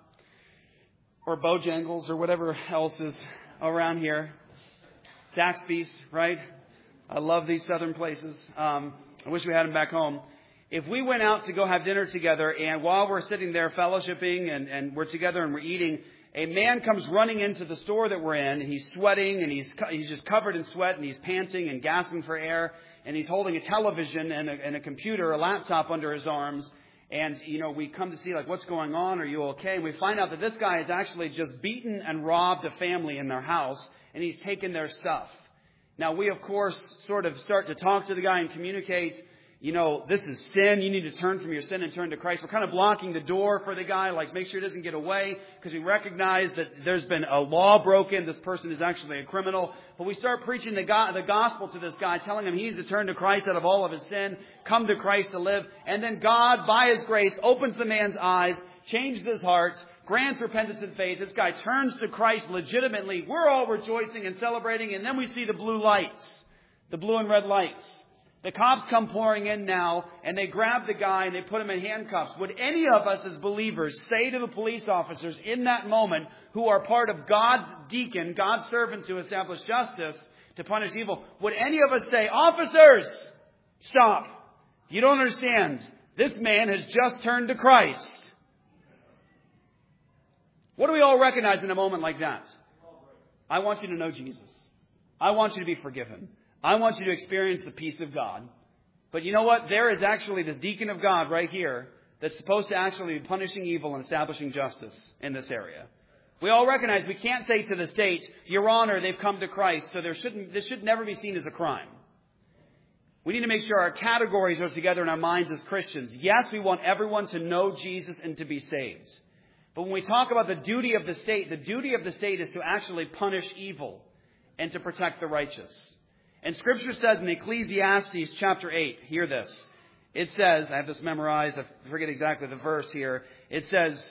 or Bojangles or whatever else is around here. Zaxby's, right? I love these southern places. Um, I wish we had them back home. If we went out to go have dinner together, and while we're sitting there fellowshipping and, and we're together and we're eating, a man comes running into the store that we're in. He's sweating and he's he's just covered in sweat and he's panting and gasping for air. And he's holding a television and a, and a computer, a laptop under his arms. And, you know, we come to see, like, what's going on? Are you okay? And we find out that this guy has actually just beaten and robbed a family in their house, and he's taken their stuff. Now, we, of course, sort of start to talk to the guy and communicate, you know, this is sin. You need to turn from your sin and turn to Christ. We're kind of blocking the door for the guy, like make sure he doesn't get away, because we recognize that there's been a law broken. This person is actually a criminal. But we start preaching the, go- the gospel to this guy, telling him he needs to turn to Christ out of all of his sin, come to Christ to live. And then God, by His grace, opens the man's eyes, changes his heart, grants repentance and faith. This guy turns to Christ legitimately. We're all rejoicing and celebrating. And then we see the blue lights, the blue and red lights. The cops come pouring in now, and they grab the guy and they put him in handcuffs. Would any of us as believers say to the police officers in that moment, who are part of God's deacon, God's servant to establish justice, to punish evil, would any of us say, officers, stop. You don't understand. This man has just turned to Christ. What do we all recognize in a moment like that? I want you to know Jesus. I want you to be forgiven. I want you to experience the peace of God. But you know what? There is actually the deacon of God right here that's supposed to actually be punishing evil and establishing justice in this area. We all recognize we can't say to the state, Your Honor, they've come to Christ, so there shouldn't, this should never be seen as a crime. We need to make sure our categories are together in our minds as Christians. Yes, we want everyone to know Jesus and to be saved. But when we talk about the duty of the state, the duty of the state is to actually punish evil and to protect the righteous. And Scripture says in Ecclesiastes chapter eight, hear this. It says, I have this memorized, I forget exactly the verse here. It says,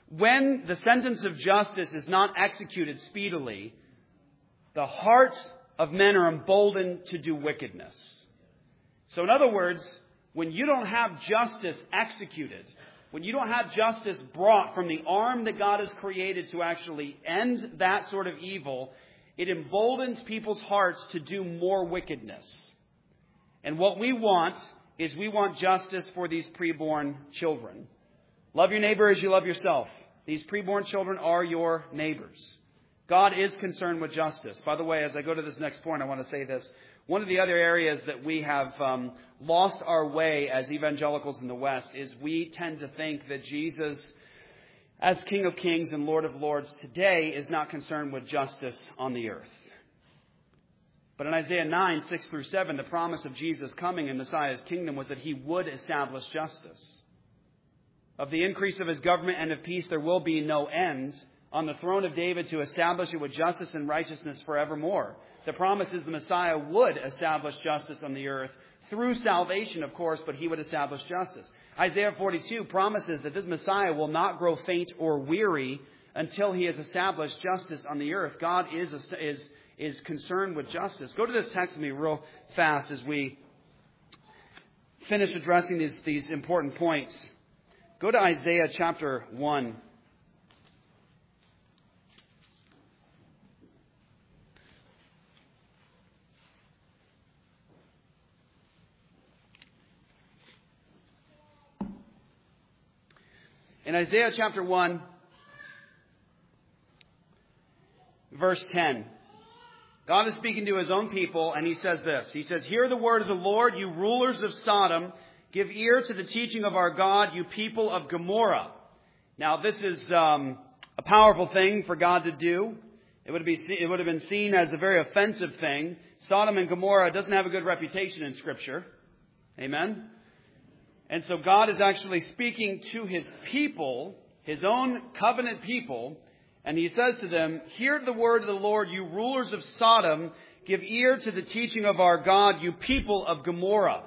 when the sentence of justice is not executed speedily, the hearts of men are emboldened to do wickedness. So in other words, when you don't have justice executed, when you don't have justice brought from the arm that God has created to actually end that sort of evil, it emboldens people's hearts to do more wickedness. And what we want is we want justice for these preborn children. Love your neighbor as you love yourself. These preborn children are your neighbors. God is concerned with justice. By the way, as I go to this next point, I want to say this. One of the other areas that we have um, lost our way as evangelicals in the West is we tend to think that Jesus, as King of Kings and Lord of Lords today, is not concerned with justice on the earth. But in Isaiah nine, six through seven, the promise of Jesus coming in Messiah's kingdom was that he would establish justice. Of the increase of his government and of peace there will be no end, on the throne of David to establish it with justice and righteousness forevermore. The promise is the Messiah would establish justice on the earth through salvation, of course, but he would establish justice. Isaiah forty-two promises that this Messiah will not grow faint or weary until he has established justice on the earth. God is, is, is concerned with justice. Go to this text with me real fast as we finish addressing these, these important points. Go to Isaiah chapter one. In Isaiah chapter one, verse ten, God is speaking to his own people, and he says this. He says, "Hear the word of the Lord, you rulers of Sodom. Give ear to the teaching of our God, you people of Gomorrah." Now, this is um, a powerful thing for God to do. It would be it would have been seen as a very offensive thing. Sodom and Gomorrah doesn't have a good reputation in Scripture. Amen? And so God is actually speaking to his people, his own covenant people, and he says to them, "Hear the word of the Lord, you rulers of Sodom. Give ear to the teaching of our God, you people of Gomorrah."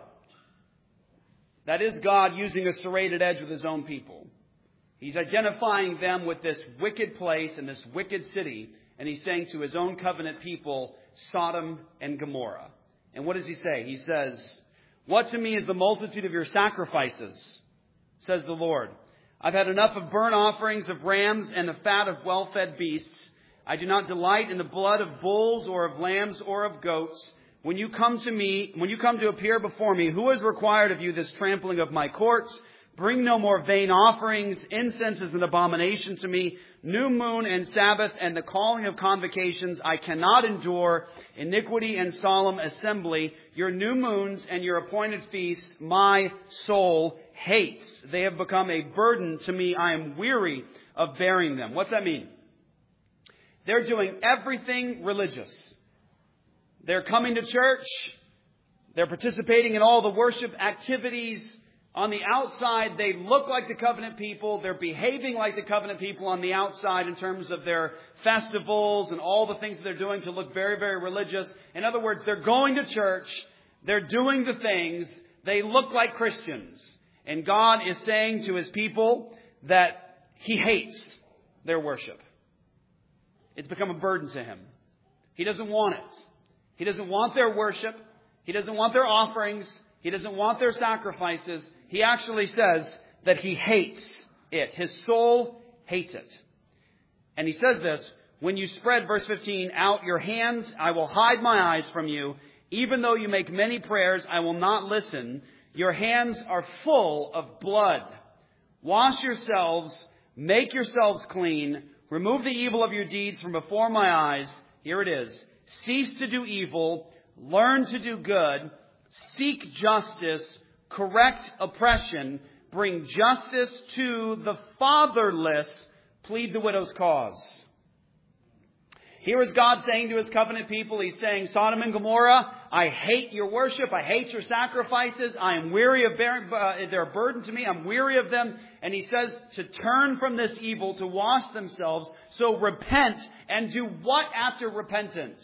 That is God using a serrated edge with his own people. He's identifying them with this wicked place and this wicked city, and he's saying to his own covenant people, Sodom and Gomorrah. And what does he say? He says, "What to me is the multitude of your sacrifices, says the Lord. I've had enough of burnt offerings of rams and the fat of well-fed beasts. I do not delight in the blood of bulls or of lambs or of goats. When you come to me, when you come to appear before me, who has required of you this trampling of my courts? Bring no more vain offerings. Incense is an abomination to me. New moon and Sabbath and the calling of convocations I cannot endure. Iniquity and solemn assembly. Your new moons and your appointed feasts my soul hates. They have become a burden to me. I am weary of bearing them." What's that mean? They're doing everything religious. They're coming to church. They're participating in all the worship activities. On the outside, they look like the covenant people. They're behaving like the covenant people on the outside in terms of their festivals and all the things that they're doing to look very, very religious. In other words, they're going to church. They're doing the things. They look like Christians. And God is saying to his people that he hates their worship. It's become a burden to him. He doesn't want it. He doesn't want their worship. He doesn't want their offerings. He doesn't want their sacrifices. He actually says that he hates it. His soul hates it. And he says this, "When you spread," verse fifteen, "out your hands, I will hide my eyes from you. Even though you make many prayers, I will not listen. Your hands are full of blood. Wash yourselves, make yourselves clean. Remove the evil of your deeds from before my eyes." Here it is. "Cease to do evil, learn to do good, seek justice, correct oppression, bring justice to the fatherless, plead the widow's cause." Here is God saying to his covenant people, he's saying, Sodom and Gomorrah, I hate your worship. I hate your sacrifices. I am weary of bearing, uh, they're a burden to me. I'm weary of them. And he says to turn from this evil, to wash themselves. So repent and do what after repentance?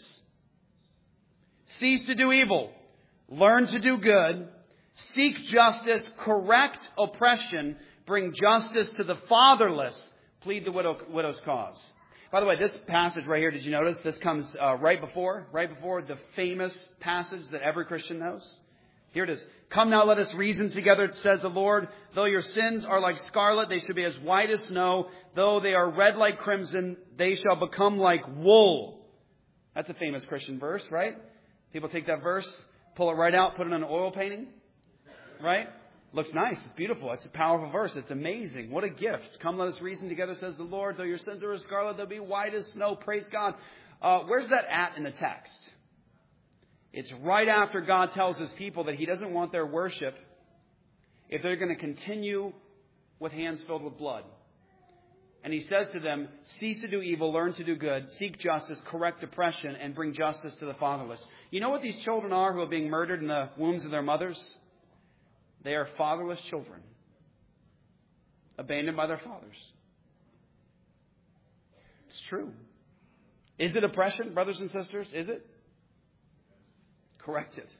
Cease to do evil. Learn to do good. Seek justice. Correct oppression. Bring justice to the fatherless. Plead the widow, widow's cause. By the way, this passage right here, did you notice? This comes uh, right before, right before the famous passage that every Christian knows. Here it is. Come now, let us reason together, says the Lord. Though your sins are like scarlet, they shall be as white as snow. Though they are red like crimson, they shall become like wool. That's a famous Christian verse, right? People take that verse, pull it right out, put it on an oil painting, right? Looks nice. It's beautiful. It's a powerful verse. It's amazing. What a gift. Come, let us reason together, says the Lord. Though your sins are as scarlet, they'll be white as snow. Praise God. Uh, where's that at in the text? It's right after God tells his people that he doesn't want their worship if they're going to continue with hands filled with blood. And he says to them, cease to do evil, learn to do good, seek justice, correct oppression, and bring justice to the fatherless. You know what these children are who are being murdered in the wombs of their mothers? They are fatherless children, abandoned by their fathers. It's true. Is it oppression, brothers and sisters? Is it? Correct it.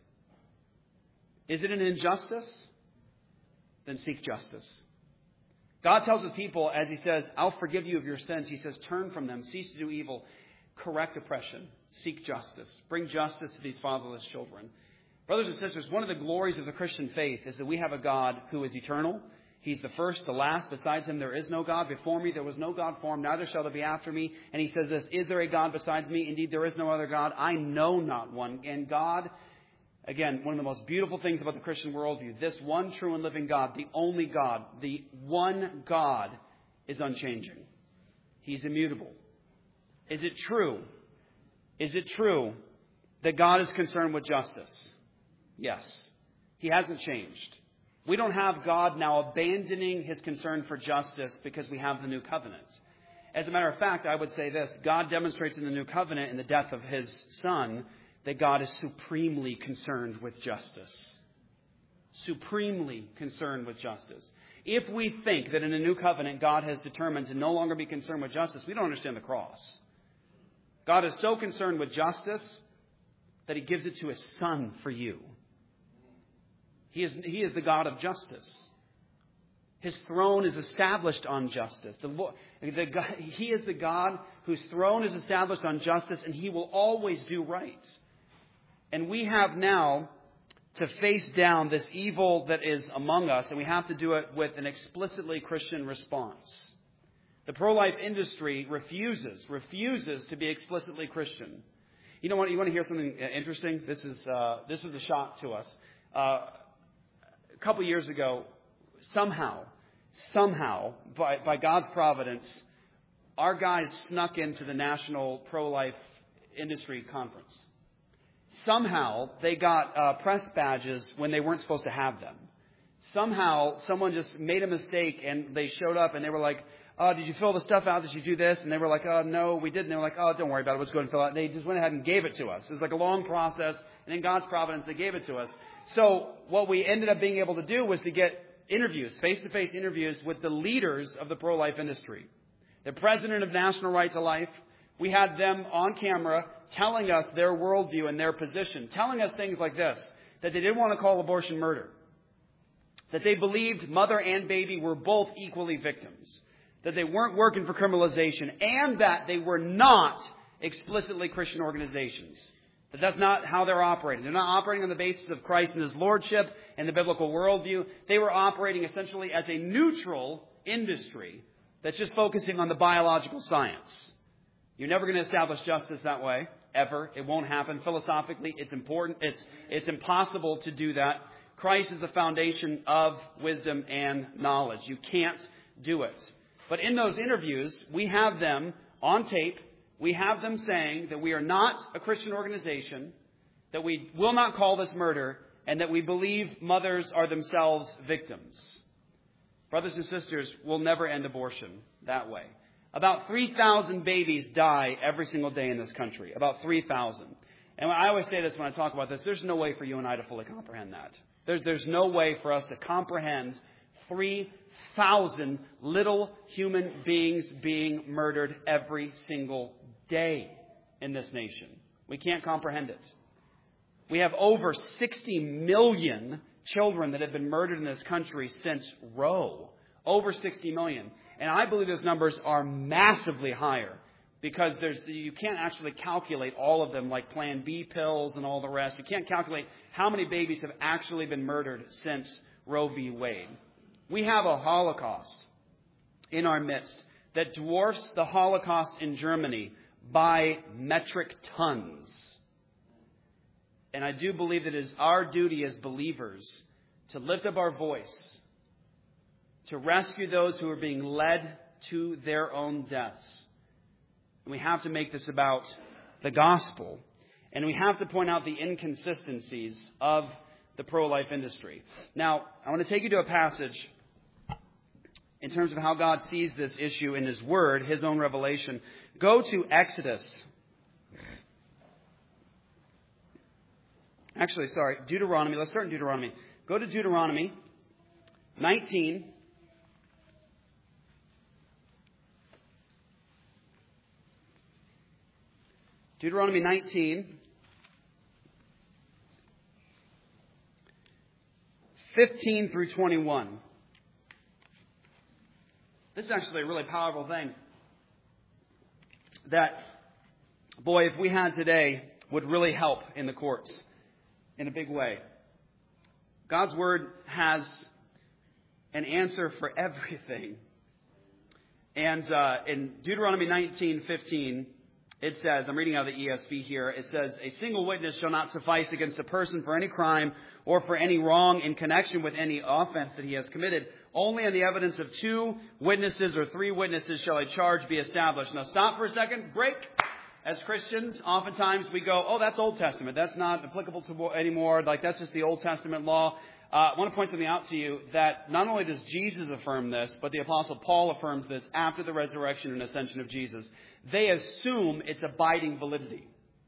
Is it an injustice? Then seek justice. God tells his people, as he says, I'll forgive you of your sins. He says, turn from them, cease to do evil, correct oppression, seek justice, bring justice to these fatherless children. Brothers and sisters, one of the glories of the Christian faith is that we have a God who is eternal. He's the first, the last. Besides him, there is no God. Before me, there was no God formed, neither shall there be after me. And he says this, is there a God besides me? Indeed, there is no other God. I know not one. And God, again, one of the most beautiful things about the Christian worldview, this one true and living God, the only God, the one God is unchanging. He's immutable. Is it true? Is it true that God is concerned with justice? Yes. He hasn't changed. We don't have God now abandoning his concern for justice because we have the new covenant. As a matter of fact, I would say this. God demonstrates in the new covenant in the death of his son that God is supremely concerned with justice. Supremely concerned with justice. If we think that in a new covenant God has determined to no longer be concerned with justice, we don't understand the cross. God is so concerned with justice that he gives it to his son for you. He is, he is the God of justice. His throne is established on justice. The, the God, he is the God whose throne is established on justice, and he will always do right. And we have now to face down this evil that is among us, and we have to do it with an explicitly Christian response. The pro-life industry refuses, refuses to be explicitly Christian. You know what? You want to hear something interesting? This is uh, this was a shock to us. Uh, a couple years ago, somehow, somehow, by, by God's providence, our guys snuck into the National Pro-Life Industry Conference. Somehow, they got uh, press badges when they weren't supposed to have them. Somehow, someone just made a mistake, and they showed up, and they were like, oh, did you fill the stuff out? Did you do this? And they were like, oh, no, we didn't. They were like, oh, don't worry about it. Let's go ahead and fill it out. They just went ahead and gave it to us. It was like a long process. And in God's providence, they gave it to us. So what we ended up being able to do was to get interviews, face-to-face interviews with the leaders of the pro-life industry. The president of National Right to Life. We had them on camera telling us their worldview and their position, telling us things like this, that they didn't want to call abortion murder, that they believed mother and baby were both equally victims, that they weren't working for criminalization, and that they were not explicitly Christian organizations. That that's not how they're operating. They're not operating on the basis of Christ and his lordship and the biblical worldview. They were operating essentially as a neutral industry that's just focusing on the biological science. You're never going to establish justice that way, ever. It won't happen. Philosophically, it's important. It's, it's impossible to do that. Christ is the foundation of wisdom and knowledge. You can't do it. But in those interviews, we have them on tape. We have them saying that we are not a Christian organization, that we will not call this murder, and that we believe mothers are themselves victims. Brothers and sisters, we'll never end abortion that way. About three thousand babies die every single day in this country. About three thousand. And I always say this when I talk about this, there's no way for you and I to fully comprehend that. There's, there's no way for us to comprehend three thousand little human beings being murdered every single day in this nation. We can't comprehend it. We have over sixty million children that have been murdered in this country since Roe. over sixty million. And I believe those numbers are massively higher because there's you can't actually calculate all of them, like Plan B pills and all the rest. You can't calculate how many babies have actually been murdered since Roe v. Wade. We have a Holocaust in our midst that dwarfs the Holocaust in Germany by metric tons. And I do believe that it is our duty as believers to lift up our voice, to rescue those who are being led to their own deaths. And we have to make this about the gospel. And we have to point out the inconsistencies of the pro-life industry. Now, I want to take you to a passage in terms of how God sees this issue in His Word, His own revelation. Go to Exodus. Actually, sorry, Deuteronomy. Let's start in Deuteronomy. Go to Deuteronomy nineteen. Deuteronomy nineteen. fifteen through twenty-one. This is actually a really powerful thing that, boy, if we had today, would really help in the courts in a big way. God's Word has an answer for everything. And uh, in Deuteronomy nineteen fifteen, it says, I'm reading out of the E S V here, it says, a single witness shall not suffice against a person for any crime or for any wrong in connection with any offense that he has committed. Only on the evidence of two witnesses or three witnesses shall a charge be established. Now stop for a second, break. As Christians, oftentimes we go, oh, that's Old Testament. That's not applicable to anymore. Like, that's just the Old Testament law. Uh, I want to point something out to you that not only does Jesus affirm this, but the Apostle Paul affirms this after the resurrection and ascension of Jesus. They assume its abiding validity.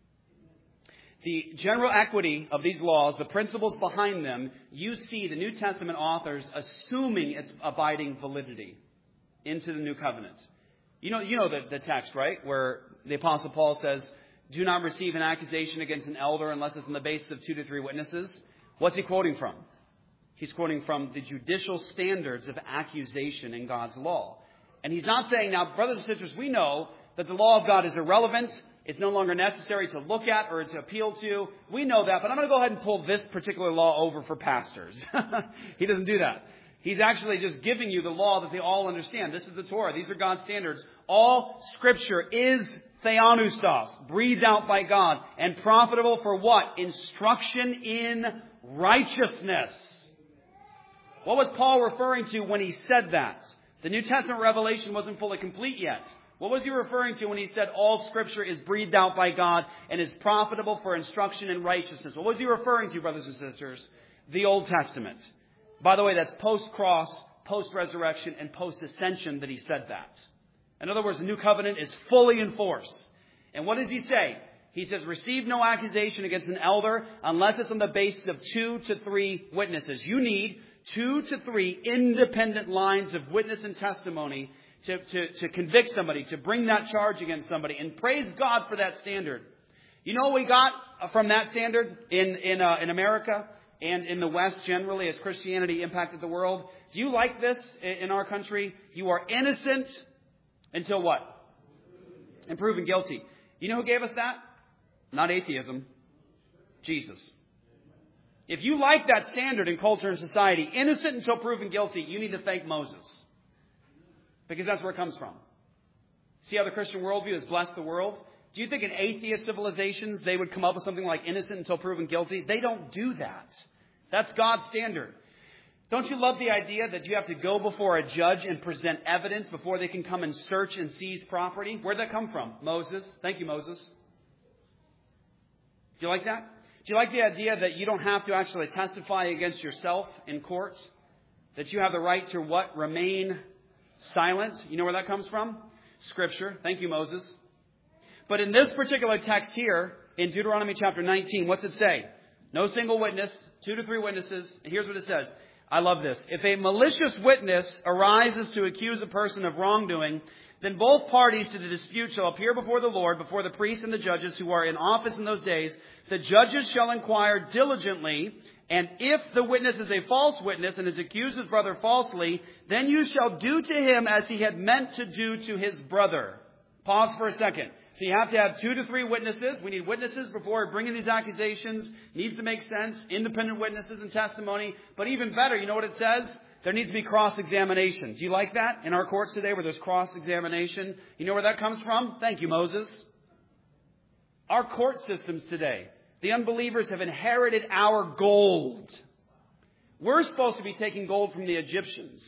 The general equity of these laws, the principles behind them, you see the New Testament authors assuming its abiding validity into the New Covenant. You know, you know the, the text, right? Where the Apostle Paul says, do not receive an accusation against an elder unless it's on the basis of two to three witnesses. What's he quoting from? He's quoting from the judicial standards of accusation in God's law. And he's not saying, now, brothers and sisters, we know that the law of God is irrelevant. It's no longer necessary to look at or to appeal to. We know that, but I'm going to go ahead and pull this particular law over for pastors. He doesn't do that. He's actually just giving you the law that they all understand. This is the Torah. These are God's standards. All Scripture is theopneustos, breathed out by God, and profitable for what? Instruction in righteousness. What was Paul referring to when he said that? The New Testament revelation wasn't fully complete yet. What was he referring to when he said all Scripture is breathed out by God and is profitable for instruction in righteousness? What was he referring to, brothers and sisters? The Old Testament. By the way, that's post-cross, post-resurrection, and post-ascension that he said that. In other words, the New Covenant is fully in force. And what does he say? He says, receive no accusation against an elder unless it's on the basis of two to three witnesses. You need two to three independent lines of witness and testimony to, to, to convict somebody, to bring that charge against somebody. And praise God for that standard. You know what we got from that standard in, in, uh, in America and in the West generally as Christianity impacted the world? Do you like this in our country? You are innocent until what? And proven guilty. You know who gave us that? Not atheism. Jesus. If you like that standard in culture and society, innocent until proven guilty, you need to thank Moses. Because that's where it comes from. See how the Christian worldview has blessed the world? Do you think in atheist civilizations they would come up with something like innocent until proven guilty? They don't do that. That's God's standard. Don't you love the idea that you have to go before a judge and present evidence before they can come and search and seize property? Where'd that come from? Moses. Thank you, Moses. Do you like that? Do you like the idea that you don't have to actually testify against yourself in court? That you have the right to what? Remain silent. You know where that comes from? Scripture. Thank you, Moses. But in this particular text here, in Deuteronomy chapter nineteen, what's it say? No single witness, two to three witnesses. And here's what it says. I love this. If a malicious witness arises to accuse a person of wrongdoing, Then both parties to the dispute shall appear before the Lord, before the priests and the judges who are in office in those days. The judges shall inquire diligently, and if the witness is a false witness and has accused his brother falsely, then you shall do to him as he had meant to do to his brother. Pause for a second. So you have to have two to three witnesses. We need witnesses before bringing these accusations. Needs to make sense. Independent witnesses and testimony. But even better, you know what it says? There needs to be cross-examination. Do you like that in our courts today where there's cross-examination? You know where that comes from? Thank you, Moses. Our court systems today, the unbelievers have inherited our gold. We're supposed to be taking gold from the Egyptians.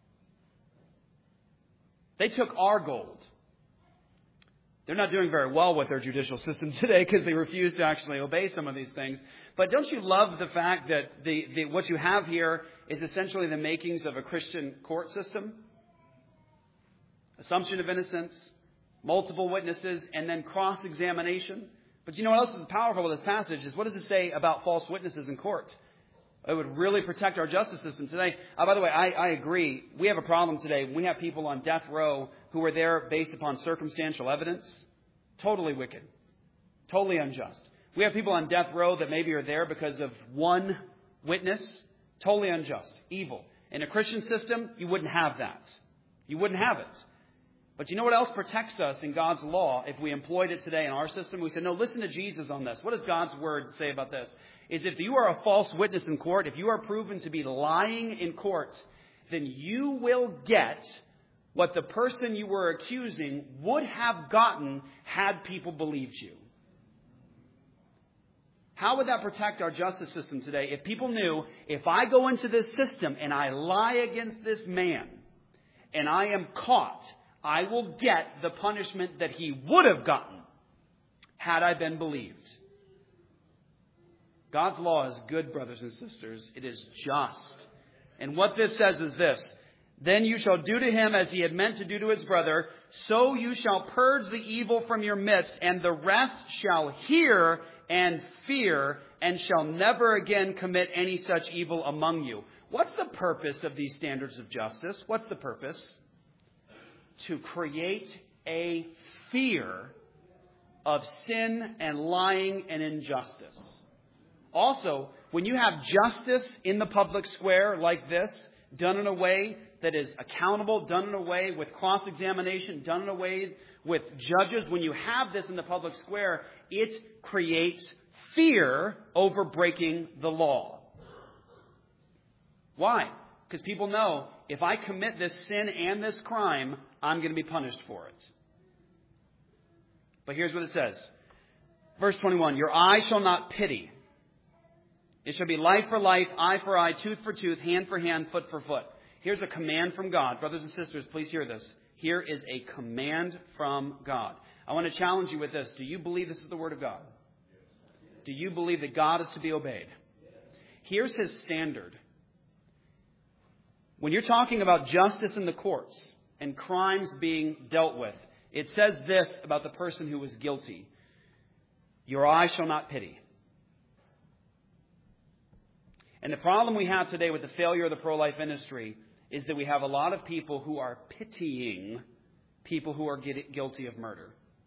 They took our gold. They're not doing very well with their judicial system today because they refuse to actually obey some of these things. But don't you love the fact that the, the what you have here is essentially the makings of a Christian court system? Assumption of innocence, multiple witnesses, and then cross-examination. But you know what else is powerful with this passage is what does it say about false witnesses in court? It would really protect our justice system today. Oh, by the way, I, I agree. We have a problem today. We have people on death row who are there based upon circumstantial evidence. Totally wicked. Totally unjust. We have people on death row that maybe are there because of one witness. Totally unjust. Evil. In a Christian system, you wouldn't have that. You wouldn't have it. But you know what else protects us in God's law if we employed it today in our system? We said, no, listen to Jesus on this. What does God's word say about this? Is if you are a false witness in court, if you are proven to be lying in court, then you will get what the person you were accusing would have gotten had people believed you. How would that protect our justice system today if people knew if I go into this system and I lie against this man and I am caught, I will get the punishment that he would have gotten had I been believed. God's law is good, brothers and sisters. It is just. And what this says is this. Then you shall do to him as he had meant to do to his brother. So you shall purge the evil from your midst, and the rest shall hear and fear, and shall never again commit any such evil among you. What's the purpose of these standards of justice? What's the purpose? To create a fear of sin and lying and injustice. Also, when you have justice in the public square like this, done in a way that is accountable, done in a way with cross-examination, done in a way with judges, when you have this in the public square, it creates fear over breaking the law. Why? Because people know if I commit this sin and this crime, I'm going to be punished for it. But here's what it says. Verse twenty-one, your eye shall not pity. It shall be life for life, eye for eye, tooth for tooth, hand for hand, foot for foot. Here's a command from God. Brothers and sisters, please hear this. Here is a command from God. I want to challenge you with this. Do you believe this is the word of God? Do you believe that God is to be obeyed? Here's his standard. When you're talking about justice in the courts and crimes being dealt with, it says this about the person who was guilty. Your eye shall not pity. And the problem we have today with the failure of the pro-life industry is that we have a lot of people who are pitying people who are guilty of murder.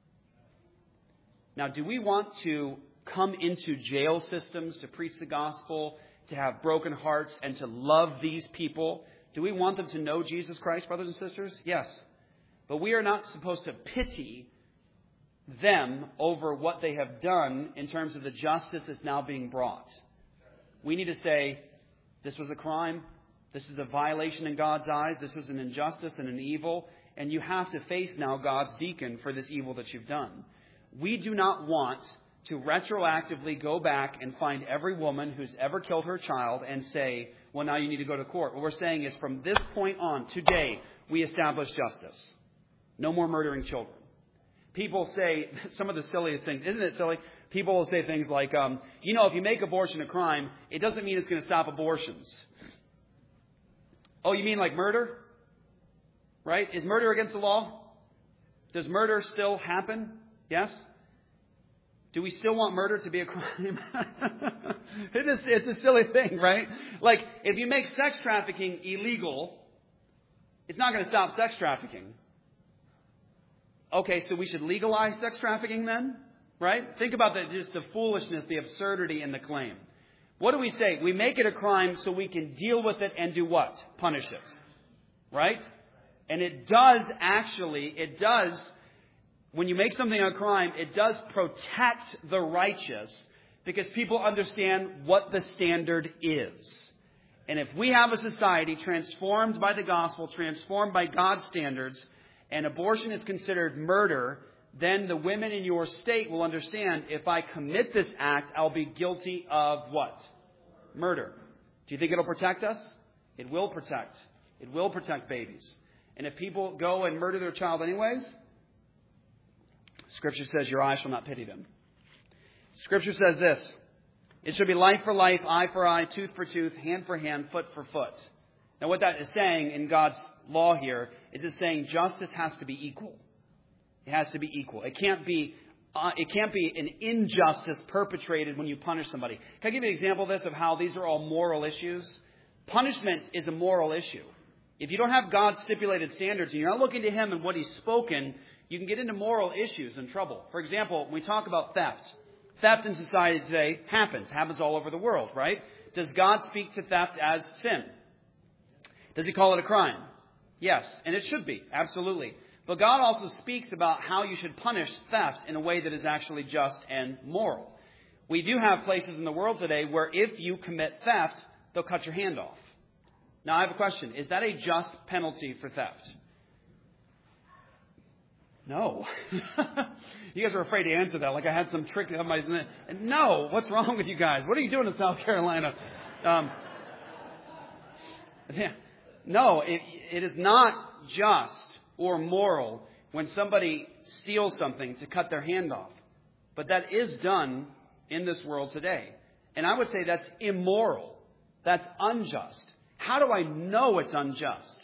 Now, do we want to come into jail systems to preach the gospel, to have broken hearts, and to love these people? Do we want them to know Jesus Christ, brothers and sisters? Yes. But we are not supposed to pity them over what they have done in terms of the justice that's now being brought. We need to say, this was a crime. This is a violation in God's eyes. This was an injustice and an evil. And you have to face now God's deacon for this evil that you've done. We do not want to retroactively go back and find every woman who's ever killed her child and say, well, now you need to go to court. What we're saying is from this point on, today, we establish justice. No more murdering children. People say some of the silliest things. Isn't it silly? People will say things like, um, you know, if you make abortion a crime, it doesn't mean it's going to stop abortions. Oh, you mean like murder? Right? Is murder against the law? Does murder still happen? Yes? Do we still want murder to be a crime? it is, it's a silly thing, right? Like, if you make sex trafficking illegal, it's not going to stop sex trafficking. Okay, so we should legalize sex trafficking then? Right? Think about the, just the foolishness, the absurdity in the claim. What do we say? We make it a crime so we can deal with it and do what? Punish it. Right? And it does actually, it does, when you make something a crime, it does protect the righteous because people understand what the standard is. And if we have a society transformed by the gospel, transformed by God's standards, and abortion is considered murder, then the women in your state will understand, if I commit this act, I'll be guilty of what? Murder. Do you think it'll protect us? It will protect. It will protect babies. And if people go and murder their child anyways, Scripture says your eye shall not pity them. Scripture says this: it should be life for life, eye for eye, tooth for tooth, hand for hand, foot for foot. Now what that is saying in God's law here is it's saying justice has to be equal. It has to be equal. It can't be uh, it can't be an injustice perpetrated when you punish somebody. Can I give you an example of this, of how these are all moral issues? Punishment is a moral issue. If you don't have God's stipulated standards and you're not looking to Him and what He's spoken, you can get into moral issues and trouble. For example, when we talk about theft. Theft in society today happens. Happens all over the world, right? Does God speak to theft as sin? Does He call it a crime? Yes, and it should be, absolutely. But God also speaks about how you should punish theft in a way that is actually just and moral. We do have places in the world today where if you commit theft, they'll cut your hand off. Now, I have a question. Is that a just penalty for theft? No. You guys are afraid to answer that, like I had some trick on my... No. What's wrong with you guys? What are you doing in South Carolina? Um, yeah. No, it, it is not just or moral when somebody steals something to cut their hand off. But that is done in this world today. And I would say that's immoral. That's unjust. How do I know it's unjust?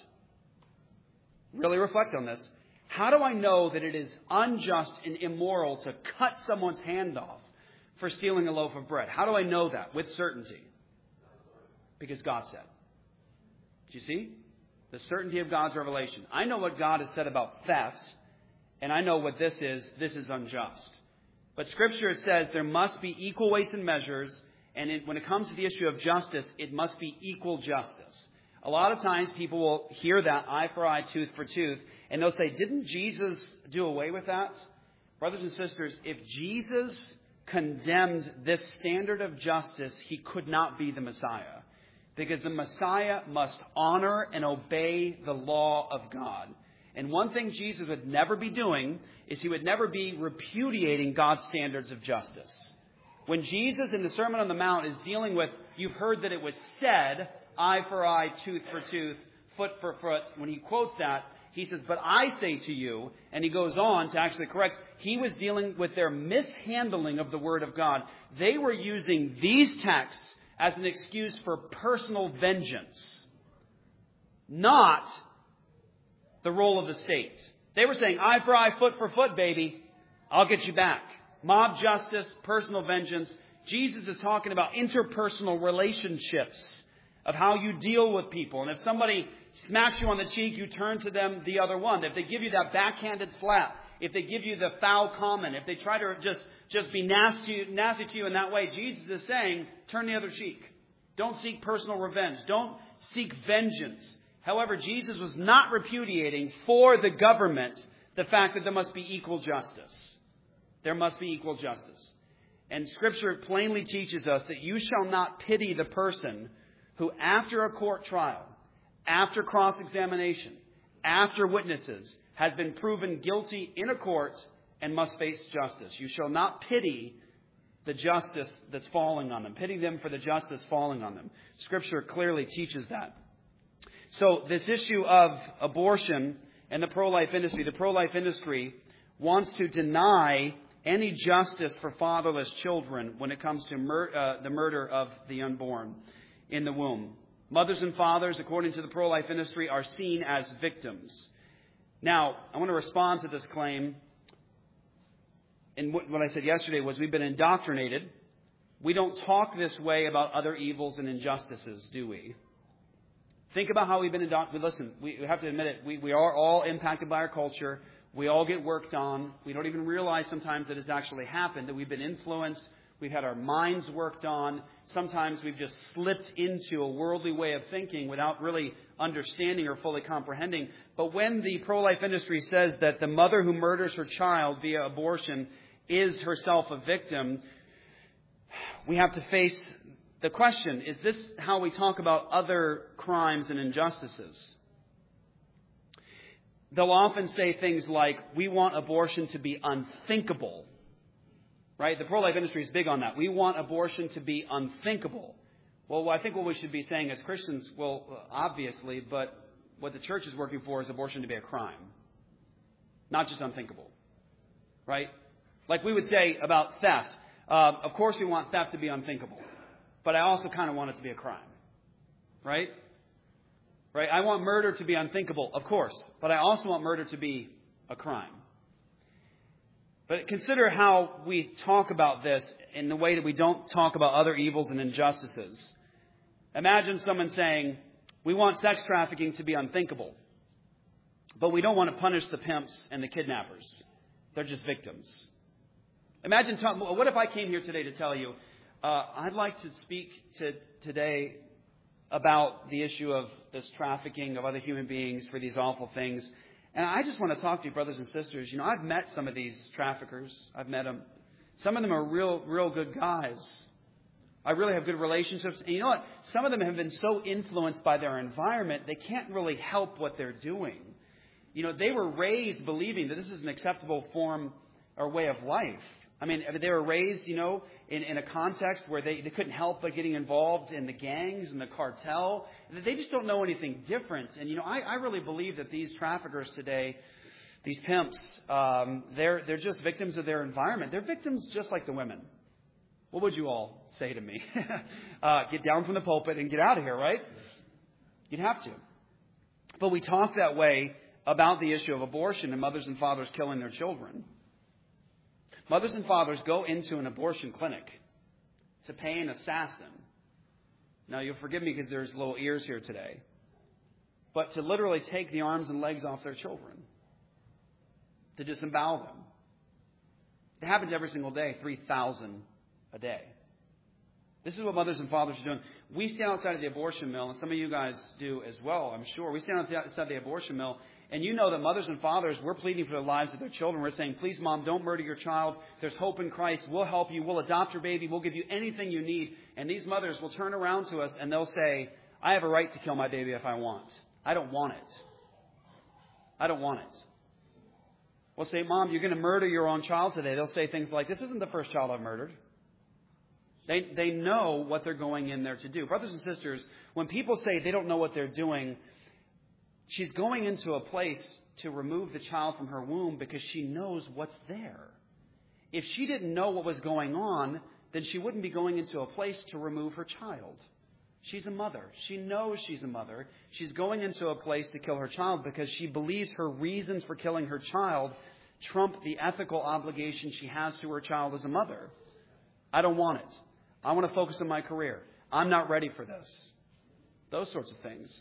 Really reflect on this. How do I know that it is unjust and immoral to cut someone's hand off for stealing a loaf of bread? How do I know that with certainty? Because God said. Do you see? The certainty of God's revelation. I know what God has said about theft, and I know what this is. This is unjust. But Scripture says there must be equal weights and measures, and it, when it comes to the issue of justice, it must be equal justice. A lot of times people will hear that eye for eye, tooth for tooth, and they'll say, didn't Jesus do away with that? Brothers and sisters, if Jesus condemned this standard of justice, He could not be the Messiah. Because the Messiah must honor and obey the law of God. And one thing Jesus would never be doing is He would never be repudiating God's standards of justice. When Jesus in the Sermon on the Mount is dealing with, you've heard that it was said, eye for eye, tooth for tooth, foot for foot. When He quotes that, He says, but I say to you, and He goes on to actually correct, He was dealing with their mishandling of the Word of God. They were using these texts as an excuse for personal vengeance, not the role of the state. They were saying, eye for eye, foot for foot, baby. I'll get you back. Mob justice, personal vengeance. Jesus is talking about interpersonal relationships, of how you deal with people. And if somebody smacks you on the cheek, you turn to them the other one. If they give you that backhanded slap, if they give you the foul comment, if they try to just, just be nasty, nasty to you in that way, Jesus is saying, turn the other cheek. Don't seek personal revenge. Don't seek vengeance. However, Jesus was not repudiating for the government the fact that there must be equal justice. There must be equal justice. And Scripture plainly teaches us that you shall not pity the person who, after a court trial, after cross-examination, after witnesses, has been proven guilty in a court and must face justice. You shall not pity the justice that's falling on them. Pity them for the justice falling on them. Scripture clearly teaches that. So this issue of abortion and the pro-life industry, the pro-life industry wants to deny any justice for fatherless children when it comes to mur- uh, the murder of the unborn in the womb. Mothers and fathers, according to the pro-life industry, are seen as victims. Now, I want to respond to this claim. And what I said yesterday was we've been indoctrinated. We don't talk this way about other evils and injustices, do we? Think about how we've been indoctrinated. Listen, we have to admit it. We, we are all impacted by our culture. We all get worked on. We don't even realize sometimes that it's actually happened, that we've been influenced. We've had our minds worked on. Sometimes we've just slipped into a worldly way of thinking without really understanding or fully comprehending. But when the pro-life industry says that the mother who murders her child via abortion is herself a victim, we have to face the question, is this how we talk about other crimes and injustices? They'll often say things like, we want abortion to be unthinkable. Right? The pro-life industry is big on that. We want abortion to be unthinkable. Well, I think what we should be saying as Christians, well, obviously, but what the church is working for is abortion to be a crime. Not just unthinkable. Right? Like we would say about theft. Uh, of course we want theft to be unthinkable. But I also kind of want it to be a crime. Right? Right? I want murder to be unthinkable, of course. But I also want murder to be a crime. But consider how we talk about this in the way that we don't talk about other evils and injustices. Imagine someone saying, we want sex trafficking to be unthinkable, but we don't want to punish the pimps and the kidnappers. They're just victims. Imagine, what if I came here today to tell you, uh, I'd like to speak to today about the issue of this trafficking of other human beings for these awful things. And I just want to talk to you, brothers and sisters. You know, I've met some of these traffickers. I've met them. Some of them are real, real good guys. I really have good relationships. And you know what? Some of them have been so influenced by their environment, they can't really help what they're doing. You know, they were raised believing that this is an acceptable form or way of life. I mean, they were raised, you know, in, in a context where they, they couldn't help but getting involved in the gangs and the cartel. They just don't know anything different. And, you know, I, I really believe that these traffickers today, these pimps, um, they're, they're just victims of their environment. They're victims just like the women. What would you all say to me? uh, get down from the pulpit and get out of here, right? You'd have to. But we talk that way about the issue of abortion and mothers and fathers killing their children. Mothers and fathers go into an abortion clinic to pay an assassin. Now, you'll forgive me because there's little ears here today. But to literally take the arms and legs off their children. To disembowel them. It happens every single day, three thousand a day. This is what mothers and fathers are doing. We stand outside of the abortion mill, and some of you guys do as well, I'm sure. We stand outside the abortion mill, and you know that mothers and fathers, we're pleading for the lives of their children. We're saying, please, Mom, don't murder your child. There's hope in Christ. We'll help you. We'll adopt your baby. We'll give you anything you need. And these mothers will turn around to us, and they'll say, I have a right to kill my baby if I want. I don't want it. I don't want it. We'll say, Mom, you're going to murder your own child today. They'll say things like, this isn't the first child I've murdered. They, they know what they're going in there to do. Brothers and sisters, when people say they don't know what they're doing, she's going into a place to remove the child from her womb because she knows what's there. If she didn't know what was going on, then she wouldn't be going into a place to remove her child. She's a mother. She knows she's a mother. She's going into a place to kill her child because she believes her reasons for killing her child trump the ethical obligation she has to her child as a mother. I don't want it. I want to focus on my career. I'm not ready for this. Those sorts of things.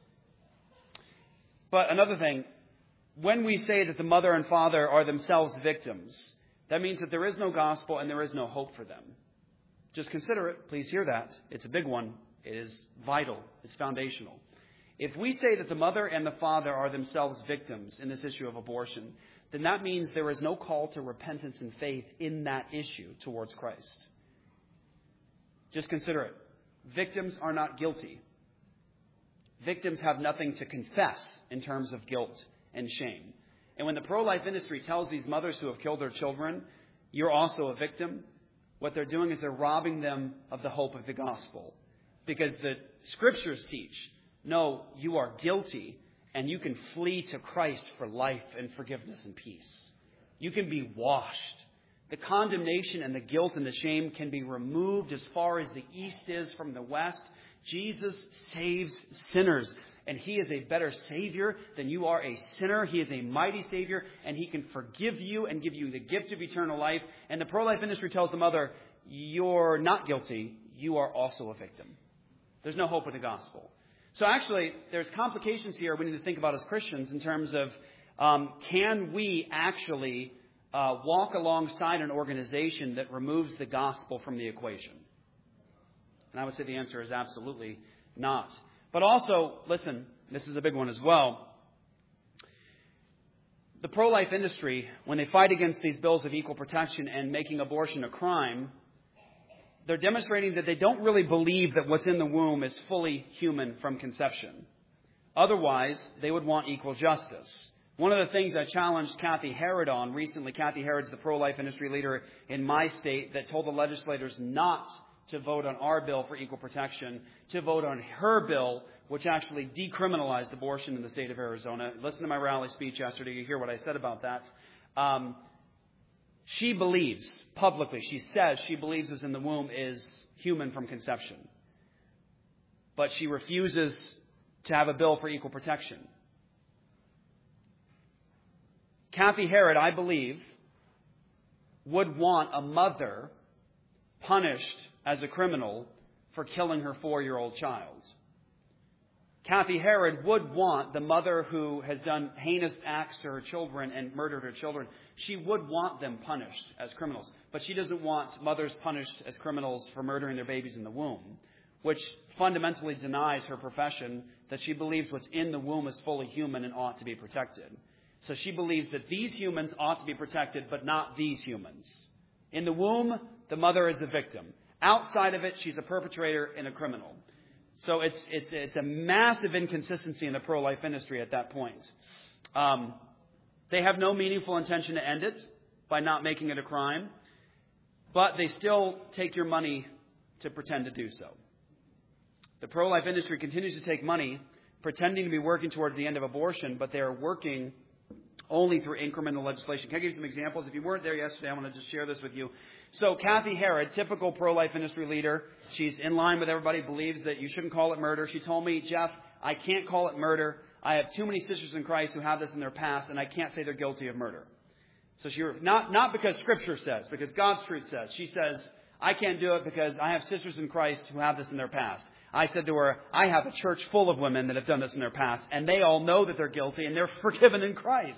But another thing, when we say that the mother and father are themselves victims, that means that there is no gospel and there is no hope for them. Just consider it. Please hear that. It's a big one. It is vital. It's foundational. If we say that the mother and the father are themselves victims in this issue of abortion, then that means there is no call to repentance and faith in that issue towards Christ. Just consider it. Victims are not guilty. Victims have nothing to confess in terms of guilt and shame. And when the pro-life industry tells these mothers who have killed their children, you're also a victim, what they're doing is they're robbing them of the hope of the gospel. Because the scriptures teach, no, you are guilty and you can flee to Christ for life and forgiveness and peace. You can be washed. The condemnation and the guilt and the shame can be removed as far as the east is from the west. Jesus saves sinners, and he is a better Savior than you are a sinner. He is a mighty Savior, and he can forgive you and give you the gift of eternal life. And the pro-life industry tells the mother, you're not guilty. You are also a victim. There's no hope in the gospel. So actually, there's complications here we need to think about as Christians in terms of Um, can we actually uh, walk alongside an organization that removes the gospel from the equation? And I would say the answer is absolutely not. But also, listen, this is a big one as well. The pro-life industry, when they fight against these bills of equal protection and making abortion a crime, they're demonstrating that they don't really believe that what's in the womb is fully human from conception. Otherwise, they would want equal justice. One of the things I challenged Kathy Herod on recently, Kathy Herod's the pro-life industry leader in my state that told the legislators not to vote on our bill for equal protection, to vote on her bill, which actually decriminalized abortion in the state of Arizona. Listen to my rally speech yesterday. You hear what I said about that. Um, she believes, publicly, she says she believes what's in the womb is human from conception. But she refuses to have a bill for equal protection. Kathy Herod, I believe, would want a mother punished as a criminal for killing her four-year-old child. Kathy Herod would want the mother who has done heinous acts to her children and murdered her children, she would want them punished as criminals. But she doesn't want mothers punished as criminals for murdering their babies in the womb, which fundamentally denies her profession that she believes what's in the womb is fully human and ought to be protected. So she believes that these humans ought to be protected, but not these humans. In the womb, the mother is a victim. Outside of it, she's a perpetrator and a criminal. So it's it's it's a massive inconsistency in the pro-life industry at that point. Um, they have no meaningful intention to end it by not making it a crime, but they still take your money to pretend to do so. The pro-life industry continues to take money, pretending to be working towards the end of abortion, but they are working only through incremental legislation. Can I give you some examples? If you weren't there yesterday, I want to just share this with you. So Kathy Herod, typical pro-life industry leader, she's in line with everybody, believes that you shouldn't call it murder. She told me, Jeff, I can't call it murder. I have too many sisters in Christ who have this in their past, and I can't say they're guilty of murder. So she, not, not because Scripture says, because God's truth says. She says, I can't do it because I have sisters in Christ who have this in their past. I said to her, I have a church full of women that have done this in their past, and they all know that they're guilty, and they're forgiven in Christ.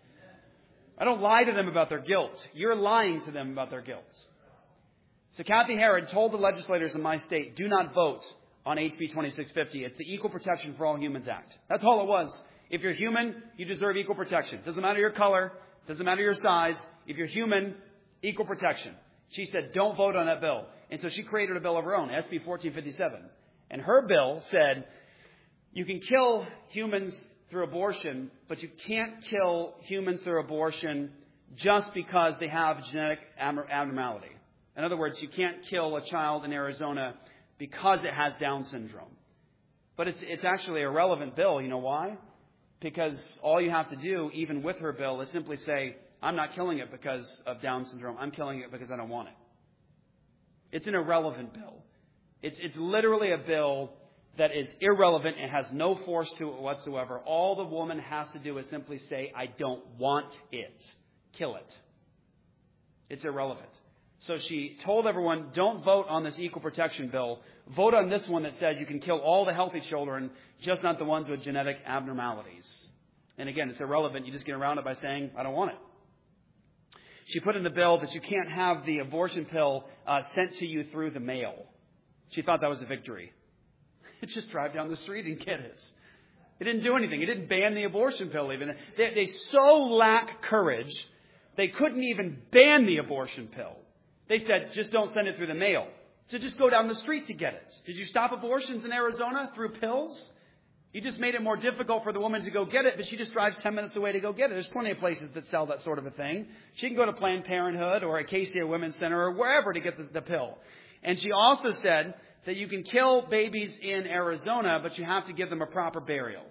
I don't lie to them about their guilt. You're lying to them about their guilt. So Kathy Herod told the legislators in my state, do not vote on H B twenty-six fifty. It's the Equal Protection for All Humans Act. That's all it was. If you're human, you deserve equal protection. Doesn't matter your color. Doesn't matter your size. If you're human, equal protection. She said, don't vote on that bill. And so she created a bill of her own, S B fourteen fifty-seven. And her bill said, you can kill humans through abortion, but you can't kill humans through abortion just because they have genetic abnormality. In other words, you can't kill a child in Arizona because it has Down syndrome. But it's it's actually a relevant bill. You know why? Because all you have to do, even with her bill, is simply say, I'm not killing it because of Down syndrome. I'm killing it because I don't want it. It's an irrelevant bill. It's it's literally a bill that is irrelevant and has no force to it whatsoever. All the woman has to do is simply say, I don't want it. Kill it. It's irrelevant. So she told everyone, don't vote on this equal protection bill. Vote on this one that says you can kill all the healthy children, just not the ones with genetic abnormalities. And again, it's irrelevant. You just get around it by saying, I don't want it. She put in the bill that you can't have the abortion pill uh, sent to you through the mail. She thought that was a victory. Just drive down the street and get it. It didn't do anything. It didn't ban the abortion pill even. They, they so lack courage, they couldn't even ban the abortion pill. They said, just don't send it through the mail. So just go down the street to get it. Did you stop abortions in Arizona through pills? You just made it more difficult for the woman to go get it, but she just drives ten minutes away to go get it. There's plenty of places that sell that sort of a thing. She can go to Planned Parenthood or Acacia Women's Center or wherever to get the, the pill. And she also said that you can kill babies in Arizona, but you have to give them a proper burial.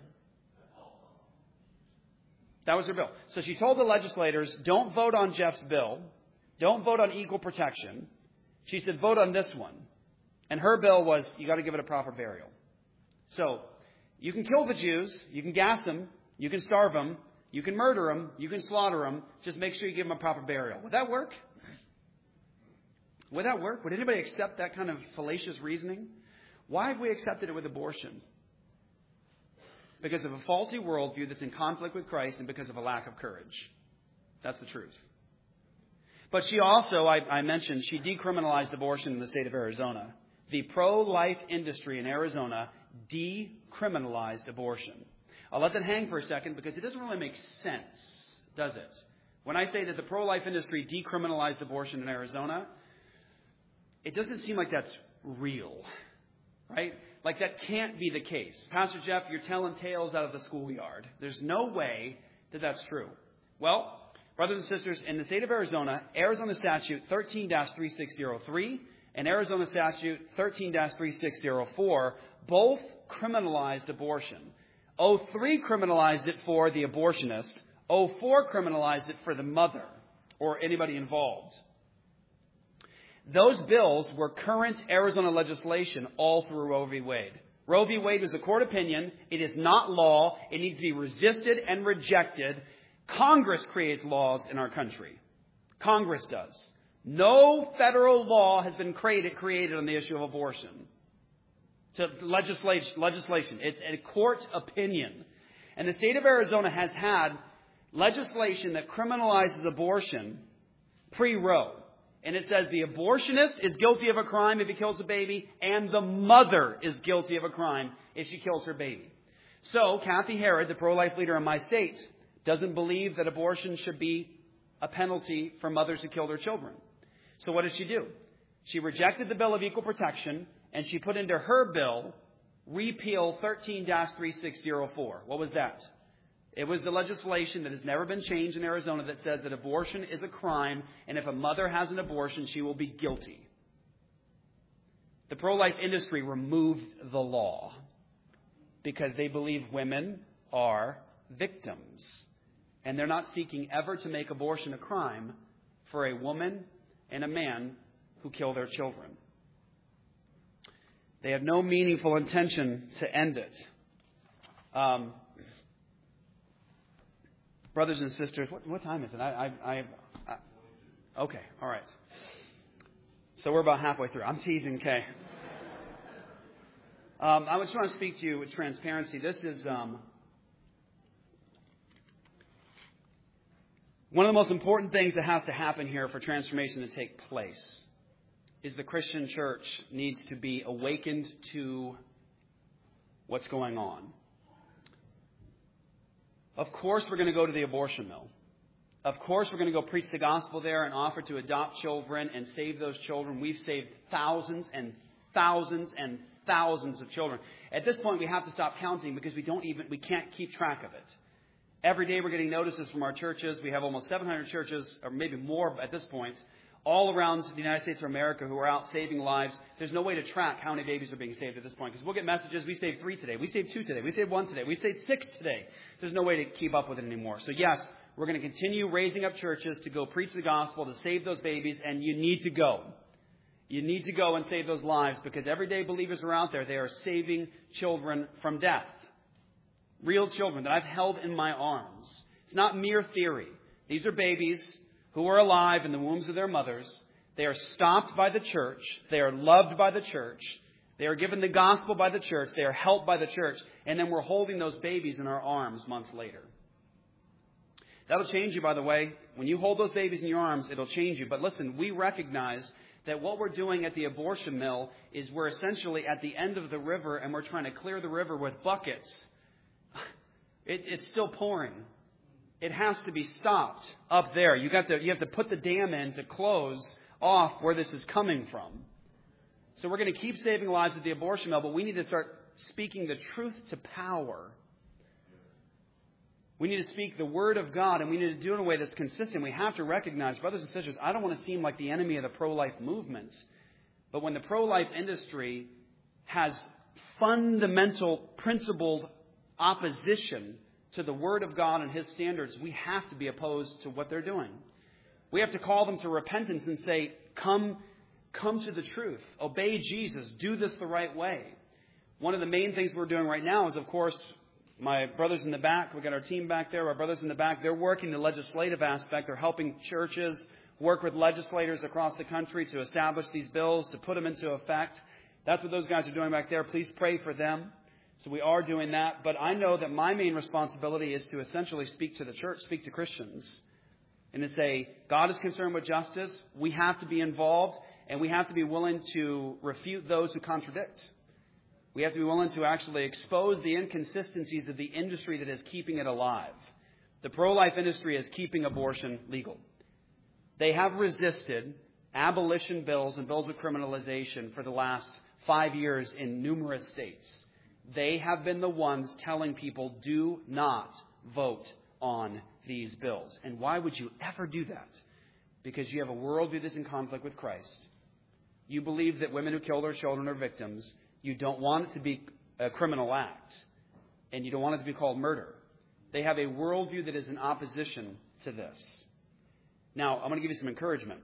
That was her bill. So she told the legislators, don't vote on Jeff's bill. Don't vote on equal protection. She said, vote on this one. And her bill was, you got to give it a proper burial. So you can kill the Jews. You can gas them. You can starve them. You can murder them. You can slaughter them. Just make sure you give them a proper burial. Would that work? Would that work? Would anybody accept that kind of fallacious reasoning? Why have we accepted it with abortion? because of a faulty worldview that's in conflict with Christ and because of a lack of courage. That's the truth. But she also, I, I mentioned, she decriminalized abortion in the state of Arizona. The pro-life industry in Arizona decriminalized abortion. I'll let that hang for a second because it doesn't really make sense, does it? When I say that the pro-life industry decriminalized abortion in Arizona, it doesn't seem like that's real, right? Like that can't be the case. Pastor Jeff, you're telling tales out of the schoolyard. There's no way that that's true. Well, brothers and sisters, in the state of Arizona, Arizona Statute thirteen dash thirty-six oh three and Arizona Statute thirteen dash thirty-six oh four both criminalized abortion. oh three criminalized it for the abortionist. oh four criminalized it for the mother or anybody involved. Those bills were current Arizona legislation all through Roe v. Wade. Roe v. Wade was a court opinion. It is not law. It needs to be resisted and rejected. Congress creates laws in our country. Congress does. No federal law has been created, created on the issue of abortion. To legislation, legislation. It's a court opinion. And the state of Arizona has had legislation that criminalizes abortion pre-Roe. And it says the abortionist is guilty of a crime if he kills a baby, and the mother is guilty of a crime if she kills her baby. So Kathy Herod, the pro-life leader in my state, doesn't believe that abortion should be a penalty for mothers who kill their children. So what did she do? She rejected the Bill of Equal Protection, and she put into her bill repeal thirteen dash thirty-six oh four. What was that? It was the legislation that has never been changed in Arizona that says that abortion is a crime, and if a mother has an abortion, she will be guilty. The pro-life industry removed the law because they believe women are victims. And they're not seeking ever to make abortion a crime for a woman and a man who kill their children. They have no meaningful intention to end it. Um, brothers and sisters, what, what time is it? I, I, I, I, okay, all right. So we're about halfway through. I'm teasing, okay. Um, I just want to speak to you with transparency. This is... Um, One of the most important things that has to happen here for transformation to take place is the Christian church needs to be awakened to what's going on. Of course, we're going to go to the abortion mill. Of course, we're going to go preach the gospel there and offer to adopt children and save those children. We've saved thousands and thousands and thousands of children. At this point, we have to stop counting because we don't even we can't keep track of it. Every day we're getting notices from our churches. We have almost seven hundred churches, or maybe more at this point, all around the United States of America who are out saving lives. There's no way to track how many babies are being saved at this point because we'll get messages. We saved three today. We saved two today. We saved one today. We saved six today. There's no way to keep up with it anymore. So yes, we're going to continue raising up churches to go preach the gospel, to save those babies, and you need to go. You need to go and save those lives because everyday believers are out there. They are saving children from death. Real children that I've held in my arms. It's not mere theory. These are babies who are alive in the wombs of their mothers. They are stopped by the church. They are loved by the church. They are given the gospel by the church. They are helped by the church. And then we're holding those babies in our arms months later. That'll change you, by the way. When you hold those babies in your arms, it'll change you. But listen, we recognize that what we're doing at the abortion mill is we're essentially at the end of the river and we're trying to clear the river with buckets. It, it's still pouring. It has to be stopped up there. You got to, you have to put the dam in to close off where this is coming from. So we're going to keep saving lives at the abortion mill, but we need to start speaking the truth to power. We need to speak the word of God, and we need to do it in a way that's consistent. We have to recognize, brothers and sisters, I don't want to seem like the enemy of the pro-life movement, but when the pro-life industry has fundamental, principled opposition to the Word of God and His standards, we have to be opposed to what they're doing. We have to call them to repentance and say, come, come to the truth. Obey Jesus. Do this the right way. One of the main things we're doing right now is, of course, my brothers in the back, we've got our team back there, our brothers in the back, they're working the legislative aspect. They're helping churches work with legislators across the country to establish these bills, to put them into effect. That's what those guys are doing back there. Please pray for them. So we are doing that. But I know that my main responsibility is to essentially speak to the church, speak to Christians, and to say, God is concerned with justice. We have to be involved, and we have to be willing to refute those who contradict. We have to be willing to actually expose the inconsistencies of the industry that is keeping it alive. The pro-life industry is keeping abortion legal. They have resisted abolition bills and bills of criminalization for the last five years in numerous states. They have been the ones telling people, do not vote on these bills. And why would you ever do that? Because you have a worldview that's in conflict with Christ. You believe that women who kill their children are victims. You don't want it to be a criminal act. And you don't want it to be called murder. They have a worldview that is in opposition to this. Now, I'm going to give you some encouragement.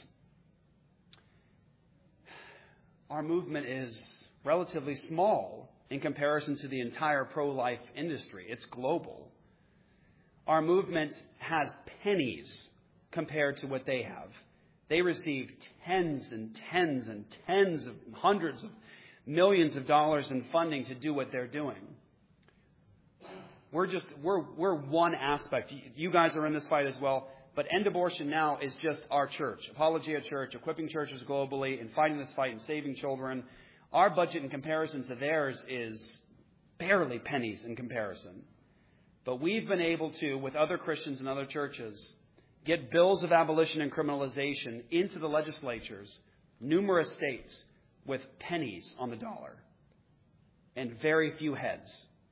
Our movement is relatively small in comparison to the entire pro-life industry. It's global. Our movement has pennies compared to what they have. They receive tens and tens and tens of hundreds of millions of dollars in funding to do what they're doing. We're just, we're, we're one aspect. You guys are in this fight as well. But End Abortion Now is just our church, Apologia Church, equipping churches globally and fighting this fight and saving children. Our budget in comparison to theirs is barely pennies in comparison. But we've been able to, with other Christians and other churches, get bills of abolition and criminalization into the legislatures, numerous states, with pennies on the dollar and very few heads.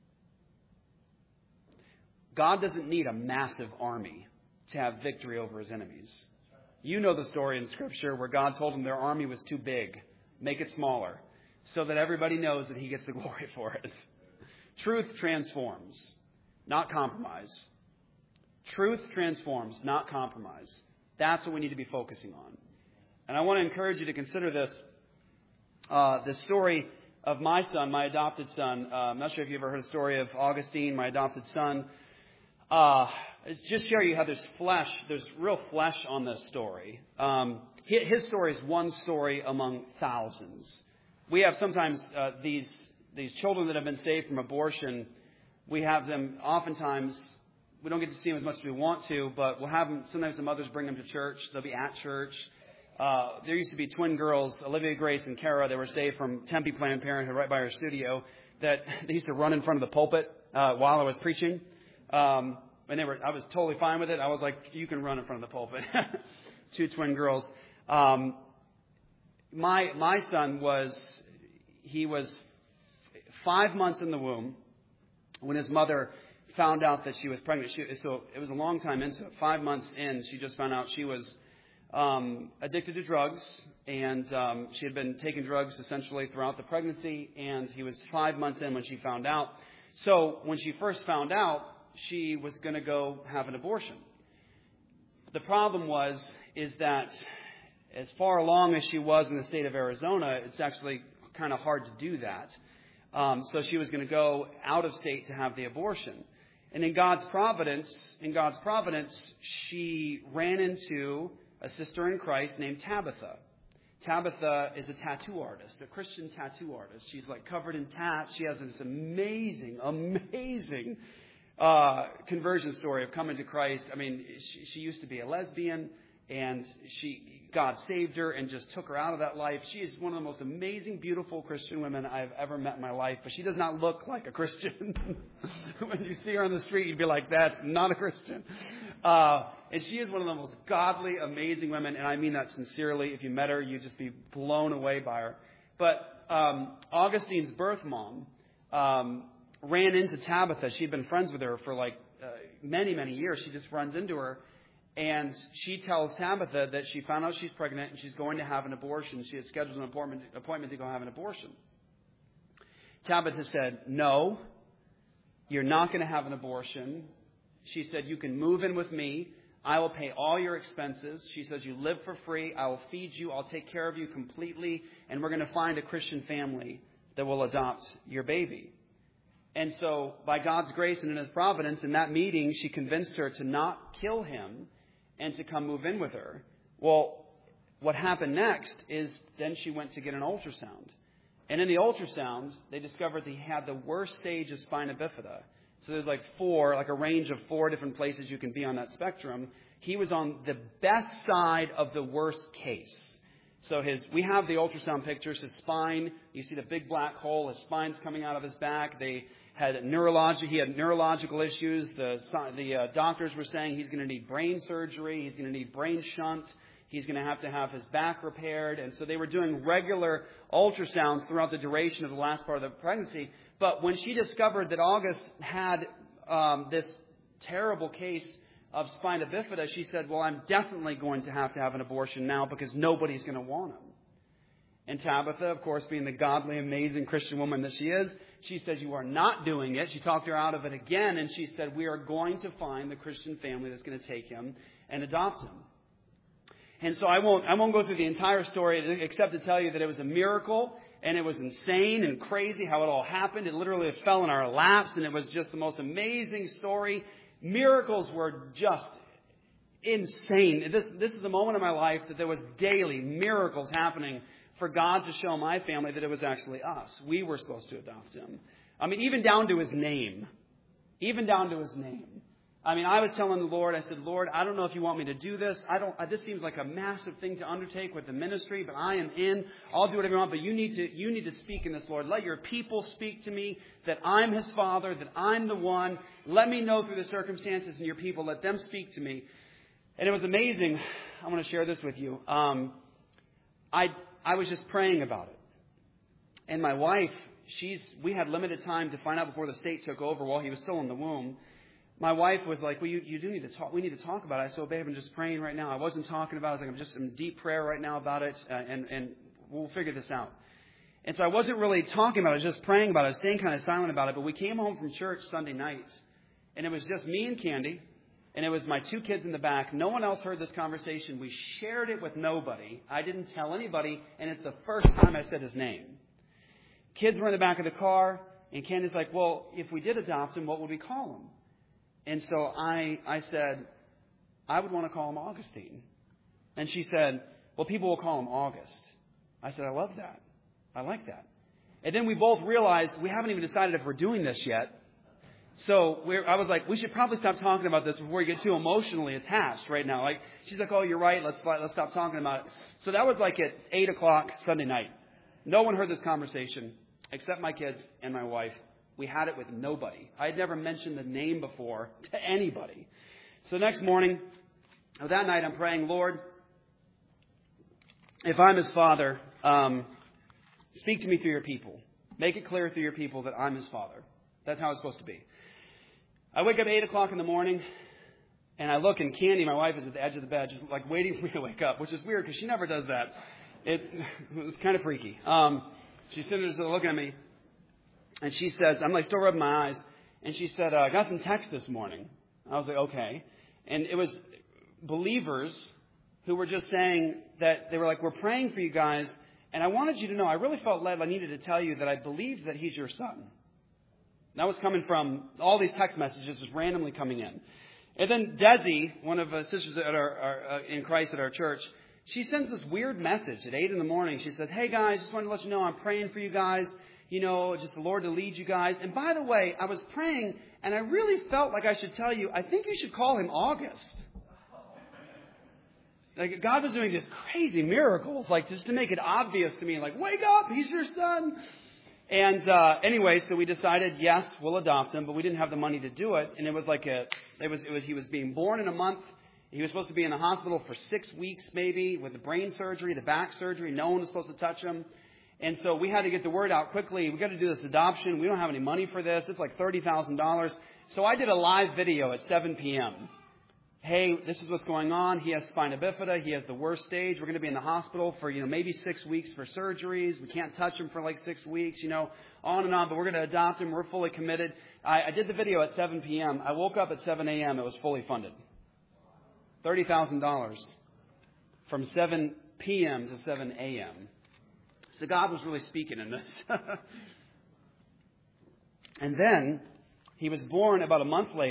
God doesn't need a massive army to have victory over his enemies. You know the story in Scripture where God told them their army was too big. Make it smaller so that everybody knows that he gets the glory for it. Truth transforms, not compromise. Truth transforms, not compromise. That's what we need to be focusing on. And I want to encourage you to consider this. Uh, the story of my son, my adopted son. Uh, I'm not sure if you've ever heard the story of Augustine, my adopted son. Uh, just share you how there's flesh, there's real flesh on this story. Um, his story is one story among thousands. We have sometimes uh, these these children that have been saved from abortion. We have them oftentimes. We don't get to see them as much as we want to, but we'll have them. Sometimes the mothers bring them to church. They'll be at church. Uh, there used to be twin girls, Olivia Grace and Kara, that were saved from Tempe Planned Parenthood right by our studio. That they used to run in front of the pulpit uh, while I was preaching. Um, and they were, I was totally fine with it. I was like, you can run in front of the pulpit. Two twin girls. Um, my, my son was, he was five months in the womb when his mother found out that she was pregnant. She, so it was a long time into it. Five months in, she just found out she was um, addicted to drugs. And um, she had been taking drugs essentially throughout the pregnancy. And he was five months in when she found out. So when she first found out, she was going to go have an abortion. The problem was, is that as far along as she was in the state of Arizona, it's actually kind of hard to do that. Um, so she was going to go out of state to have the abortion. And in God's providence, in God's providence, she ran into a sister in Christ named Tabitha. Tabitha is a tattoo artist, a Christian tattoo artist. She's like covered in tats. She has this amazing, amazing uh, conversion story of coming to Christ. I mean, she, she used to be a lesbian, and she God saved her and just took her out of that life. She is one of the most amazing, beautiful Christian women I've ever met in my life, but she does not look like a Christian. When you see her on the street, you'd be like, that's not a Christian. Uh, and she is one of the most godly, amazing women, and I mean that sincerely. If you met her, you'd just be blown away by her. But um, Augustine's birth mom um, ran into Tabitha. She'd been friends with her for like uh, many, many years. She just runs into her. And she tells Tabitha that she found out she's pregnant and she's going to have an abortion. She had scheduled an appointment, appointment to go have an abortion. Tabitha said, no, you're not going to have an abortion. She said, you can move in with me. I will pay all your expenses. She says, you live for free. I will feed you. I'll take care of you completely. And we're going to find a Christian family that will adopt your baby. And so by God's grace and in his providence, in that meeting, she convinced her to not kill him and to come move in with her. Well, what happened next is then she went to get an ultrasound. And in the ultrasound, they discovered that he had the worst stage of spina bifida. So there's like four, like a range of four different places you can be on that spectrum. He was on the best side of the worst case. So his, we have the ultrasound pictures. His spine, you see the big black hole. His spine's coming out of his back. They had neurologic, he had neurological issues. The, the uh, doctors were saying he's going to need brain surgery. He's going to need brain shunt. He's going to have to have his back repaired. And so they were doing regular ultrasounds throughout the duration of the last part of the pregnancy. But when she discovered that August had um, this terrible case of spina bifida, she said, well, I'm definitely going to have to have an abortion now because nobody's going to want him. And Tabitha, of course, being the godly, amazing Christian woman that she is, she said, you are not doing it. She talked her out of it again, and she said, we are going to find the Christian family that's going to take him and adopt him. And so I won't, I won't go through the entire story except to tell you that it was a miracle, and it was insane and crazy how it all happened. It literally fell in our laps, and it was just the most amazing story. Miracles were just insane. This, this is a moment in my life that there was daily miracles happening for God to show my family that it was actually us. We were supposed to adopt him. I mean, even down to his name. Even down to his name. I mean, I was telling the Lord, I said, Lord, I don't know if you want me to do this. I don't. This seems like a massive thing to undertake with the ministry, but I am in. I'll do whatever you want, but you need to, you need to speak in this, Lord. Let your people speak to me, that I'm his father, that I'm the one. Let me know through the circumstances and your people. Let them speak to me. And it was amazing. I want to share this with you. Um, I I was just praying about it. And my wife, she's we had limited time to find out before the state took over while he was still in the womb. My wife was like, well, you, you do need to talk. We need to talk about it. I said, well, babe, I'm just praying right now. I wasn't talking about it. I was like, I'm just in deep prayer right now about it, uh, and, and we'll figure this out. And so I wasn't really talking about it. I was just praying about it. I was staying kind of silent about it. But we came home from church Sunday night, and it was just me and Candy, and it was my two kids in the back. No one else heard this conversation. We shared it with nobody. I didn't tell anybody, and it's the first time I said his name. Kids were in the back of the car, and Candy's like, well, if we did adopt him, what would we call him? And so I, I said, I would want to call him Augustine. And she said, well, people will call him August. I said, I love that. I like that. And then we both realized we haven't even decided if we're doing this yet. So we're, I was like, we should probably stop talking about this before you get too emotionally attached right now. Like, she's like, oh, you're right. Let's, let's stop talking about it. So that was like at eight o'clock Sunday night. No one heard this conversation except my kids and my wife. We had it with nobody. I had never mentioned the name before to anybody. So next morning, or that night, I'm praying, Lord, if I'm his father, um, speak to me through your people. Make it clear through your people that I'm his father. That's how it's supposed to be. I wake up at eight o'clock in the morning, and I look, and Candy, my wife, is at the edge of the bed, just like waiting for me to wake up, which is weird because she never does that. It, it was kind of freaky. Um, she's sitting there looking at me. And she says, I'm like still rubbing my eyes. And she said, uh, I got some text this morning. I was like, okay. And it was believers who were just saying that they were like, we're praying for you guys. And I wanted you to know, I really felt led, I needed to tell you that I believe that he's your son. And that was coming from all these text messages just randomly coming in. And then Desi, one of the sisters at our, our, uh, in Christ at our church, she sends this weird message at eight in the morning. She says, hey guys, just wanted to let you know I'm praying for you guys. You know, just the Lord to lead you guys. And by the way, I was praying, and I really felt like I should tell you, I think you should call him August. Like, God was doing these crazy miracles, like, just to make it obvious to me, like, wake up, he's your son. And uh, anyway, so we decided, yes, we'll adopt him, but we didn't have the money to do it. And it was like a, it was, it was, he was being born in a month. He was supposed to be in the hospital for six weeks, maybe, with the brain surgery, the back surgery. No one was supposed to touch him. And so we had to get the word out quickly. We got to do this adoption. We don't have any money for this. It's like thirty thousand dollars. So I did a live video at seven p.m. Hey, this is what's going on. He has spina bifida. He has the worst stage. We're going to be in the hospital for, you know, maybe six weeks for surgeries. We can't touch him for like six weeks, you know, on and on. But we're going to adopt him. We're fully committed. I, I did the video at seven p.m. I woke up at seven a.m. It was fully funded. thirty thousand dollars from seven p.m. to seven a.m. So God was really speaking in this. And then he was born about a month later,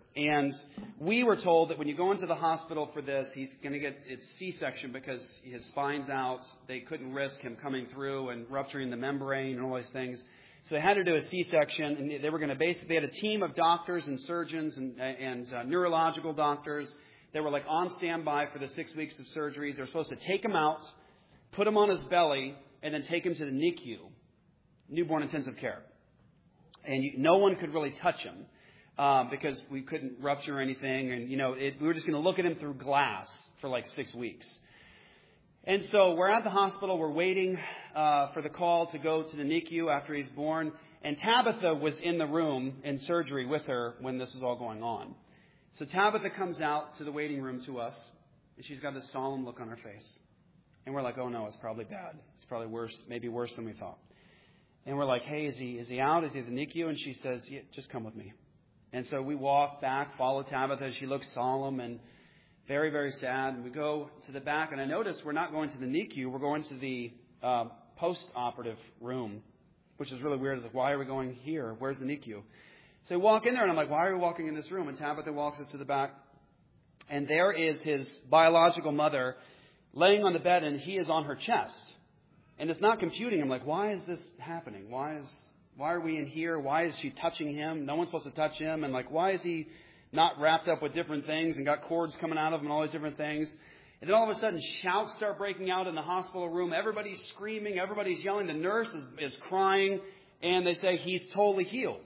And we were told that when you go into the hospital for this, he's going to get it's C-section because his spine's out. They couldn't risk him coming through and rupturing the membrane and all these things. So they had to do a C-section, and they were going to basically, they had a team of doctors and surgeons and, and uh, neurological doctors. They were like on standby for the six weeks of surgeries. They were supposed to take him out, put him on his belly, and then take him to the N I C U, newborn intensive care. And you, no one could really touch him uh, because we couldn't rupture anything. And, you know, it, we were just going to look at him through glass for like six weeks. And so we're at the hospital. We're waiting uh, for the call to go to the N I C U after he's born. And Tabitha was in the room in surgery with her when this was all going on. So Tabitha comes out to the waiting room to us, and she's got this solemn look on her face. And we're like, oh, no, it's probably bad. It's probably worse, maybe worse than we thought. And we're like, hey, is he is he out? Is he at the N I C U? And she says, yeah, just come with me. And so we walk back, follow Tabitha. She looks solemn and very, very sad. And we go to the back, and I notice we're not going to the N I C U. We're going to the uh, post-operative room, which is really weird. It's like, why are we going here? Where's the N I C U? So we walk in there, and I'm like, why are we walking in this room? And Tabitha walks us to the back, and there is his biological mother laying on the bed, and he is on her chest. And it's not computing. I'm like, why is this happening? Why is why are we in here? Why is she touching him? No one's supposed to touch him. And like, why is he not wrapped up with different things and got cords coming out of him and all these different things? And then all of a sudden, shouts start breaking out in the hospital room. Everybody's screaming. Everybody's yelling. The nurse is, is crying. And they say, he's totally healed.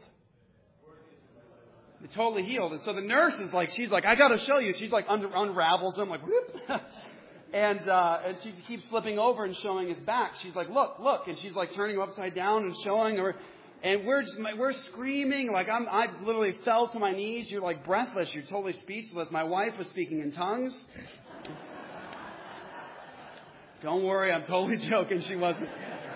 He's totally healed. And so the nurse is like, she's like, I got to show you. She's like, un- unravels him, like, whoop. And uh, and she keeps flipping over and showing his back. She's like, look, look. And she's like turning him upside down and showing her. And we're just, we're screaming. Like, I'm, I literally fell to my knees. You're like breathless. You're totally speechless. My wife was speaking in tongues. Don't worry. I'm totally joking. She wasn't.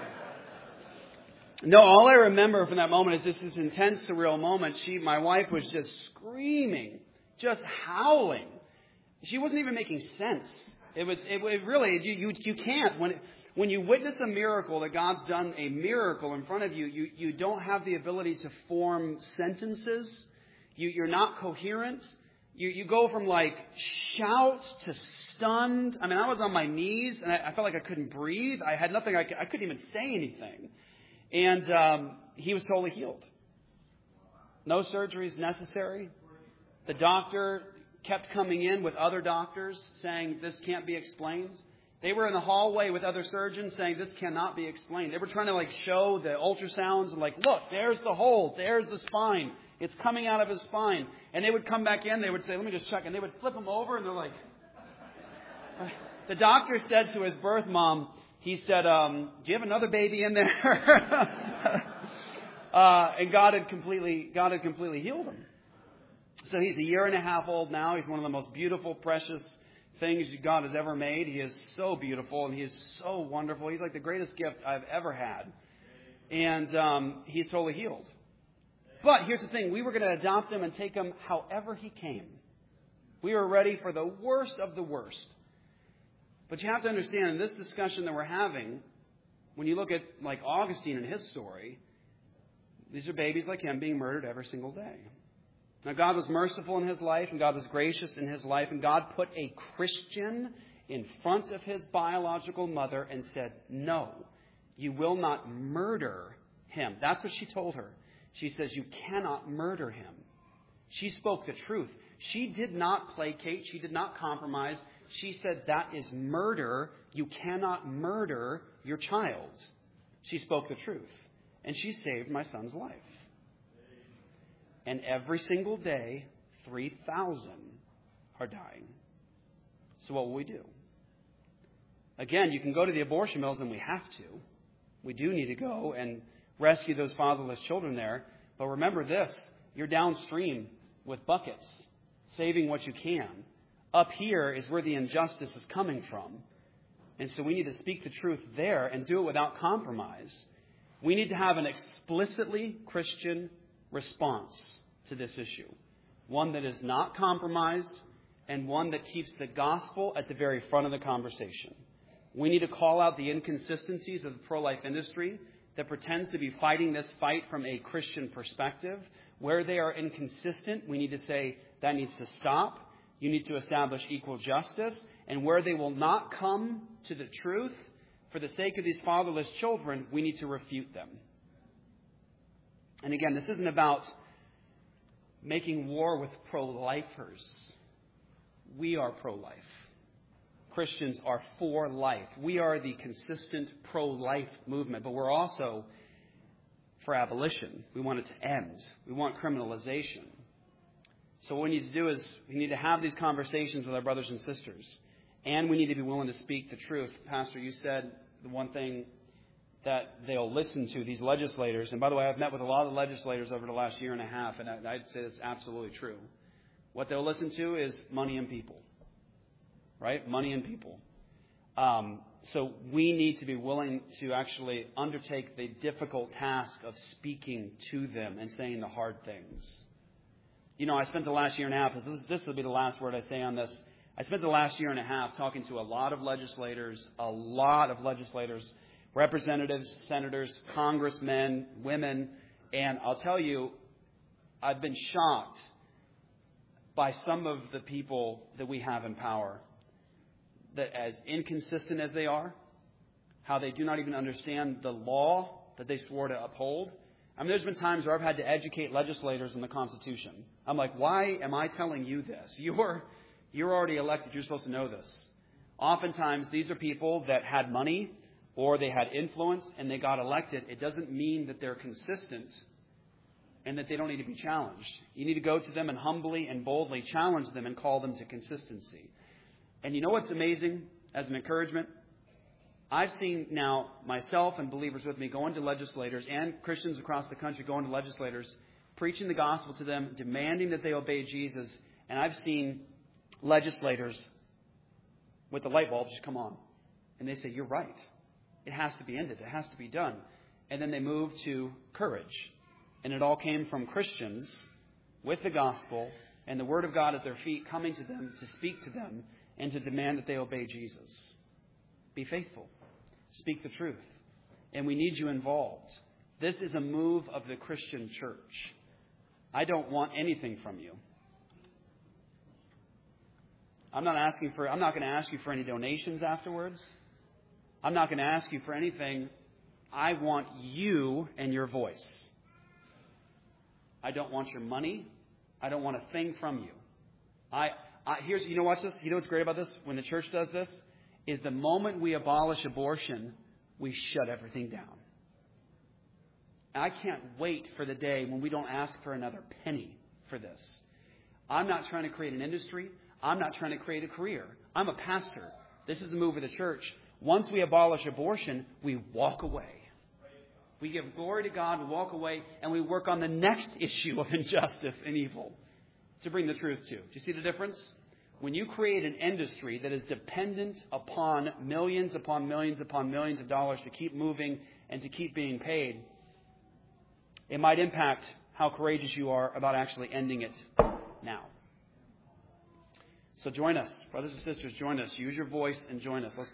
No, all I remember from that moment is just this intense, surreal moment. She, my wife was just screaming, just howling. She wasn't even making sense. It was, it, it really, you, you, you can't. When, when you witness a miracle, that God's done a miracle in front of you, you, you don't have the ability to form sentences. You, you're not coherent. You, you go from like shout to stunned. I mean, I was on my knees and I, I felt like I couldn't breathe. I had nothing, I, I couldn't even say anything. And um, he was totally healed. No surgeries necessary. The doctor kept coming in with other doctors saying this can't be explained. They were in the hallway with other surgeons saying this cannot be explained. They were trying to like show the ultrasounds and like, look, there's the hole, there's the spine. It's coming out of his spine. And they would come back in, they would say, let me just check. And they would flip him over and they're like, the doctor said to his birth mom, he said, um, do you have another baby in there? uh, and God had completely, God had completely healed him. So he's a year and a half old now. He's one of the most beautiful, precious things God has ever made. He is so beautiful and he is so wonderful. He's like the greatest gift I've ever had. And um, he's totally healed. But here's the thing. We were going to adopt him and take him however he came. We were ready for the worst of the worst. But you have to understand, in this discussion that we're having, when you look at like Augustine and his story, these are babies like him being murdered every single day. Now, God was merciful in his life, and God was gracious in his life, and God put a Christian in front of his biological mother and said, no, you will not murder him. That's what she told her. She says, you cannot murder him. She spoke the truth. She did not placate. She did not compromise. She said, that is murder. You cannot murder your child. She spoke the truth, and she saved my son's life. And every single day, three thousand are dying. So what will we do? Again, you can go to the abortion mills, and we have to. We do need to go and rescue those fatherless children there. But remember this, you're downstream with buckets, saving what you can. Up here is where the injustice is coming from. And so we need to speak the truth there and do it without compromise. We need to have an explicitly Christian response to this issue. One that is not compromised and one that keeps the gospel at the very front of the conversation. We need to call out the inconsistencies of the pro-life industry that pretends to be fighting this fight from a Christian perspective. Where they are inconsistent, we need to say, that needs to stop. You need to establish equal justice. And where they will not come to the truth, for the sake of these fatherless children, we need to refute them. And again, this isn't about making war with pro-lifers. We are pro-life. Christians are for life. We are the consistent pro-life movement, but we're also for abolition. We want it to end. We want criminalization. So what we need to do is we need to have these conversations with our brothers and sisters. And we need to be willing to speak the truth. Pastor, you said the one thing that they'll listen to, these legislators. And by the way, I've met with a lot of legislators over the last year and a half, and I'd say that's absolutely true. What they'll listen to is money and people. Right? Money and people. Um, so we need to be willing to actually undertake the difficult task of speaking to them and saying the hard things. You know, I spent the last year and a half, this, this will be the last word I say on this. I spent the last year and a half talking to a lot of legislators, a lot of legislators, representatives, senators, congressmen, women, and I'll tell you, I've been shocked by some of the people that we have in power, that as inconsistent as they are, how they do not even understand the law that they swore to uphold. I mean, there's been times where I've had to educate legislators on the Constitution. I'm like, why am I telling you this? You're, you're already elected. You're supposed to know this. Oftentimes, these are people that had money or they had influence and they got elected. It doesn't mean that they're consistent and that they don't need to be challenged. You need to go to them and humbly and boldly challenge them and call them to consistency. And you know what's amazing as an encouragement? I've seen now myself and believers with me going to legislators and Christians across the country going to legislators, preaching the gospel to them, demanding that they obey Jesus. And I've seen legislators with the light bulbs just come on. And they say, you're right. It has to be ended. It has to be done. And then they move to courage. And it all came from Christians with the gospel and the word of God at their feet, coming to them to speak to them and to demand that they obey Jesus. Be faithful. Speak the truth. And we need you involved. This is a move of the Christian church. I don't want anything from you. I'm not asking for, I'm not going to ask you for any donations afterwards. I'm not going to ask you for anything. I want you and your voice. I don't want your money. I don't want a thing from you. I, I here's, you know, watch this. You know what's great about this? When the church does this, is the moment we abolish abortion, we shut everything down. I can't wait for the day when we don't ask for another penny for this. I'm not trying to create an industry. I'm not trying to create a career. I'm a pastor. This is the move of the church. Once we abolish abortion, we walk away. We give glory to God, we walk away, and we work on the next issue of injustice and evil to bring the truth to. Do you see the difference? When you create an industry that is dependent upon millions upon millions upon millions of dollars to keep moving and to keep being paid, it might impact how courageous you are about actually ending it now. So join us. Brothers and sisters, join us. Use your voice and join us. Let's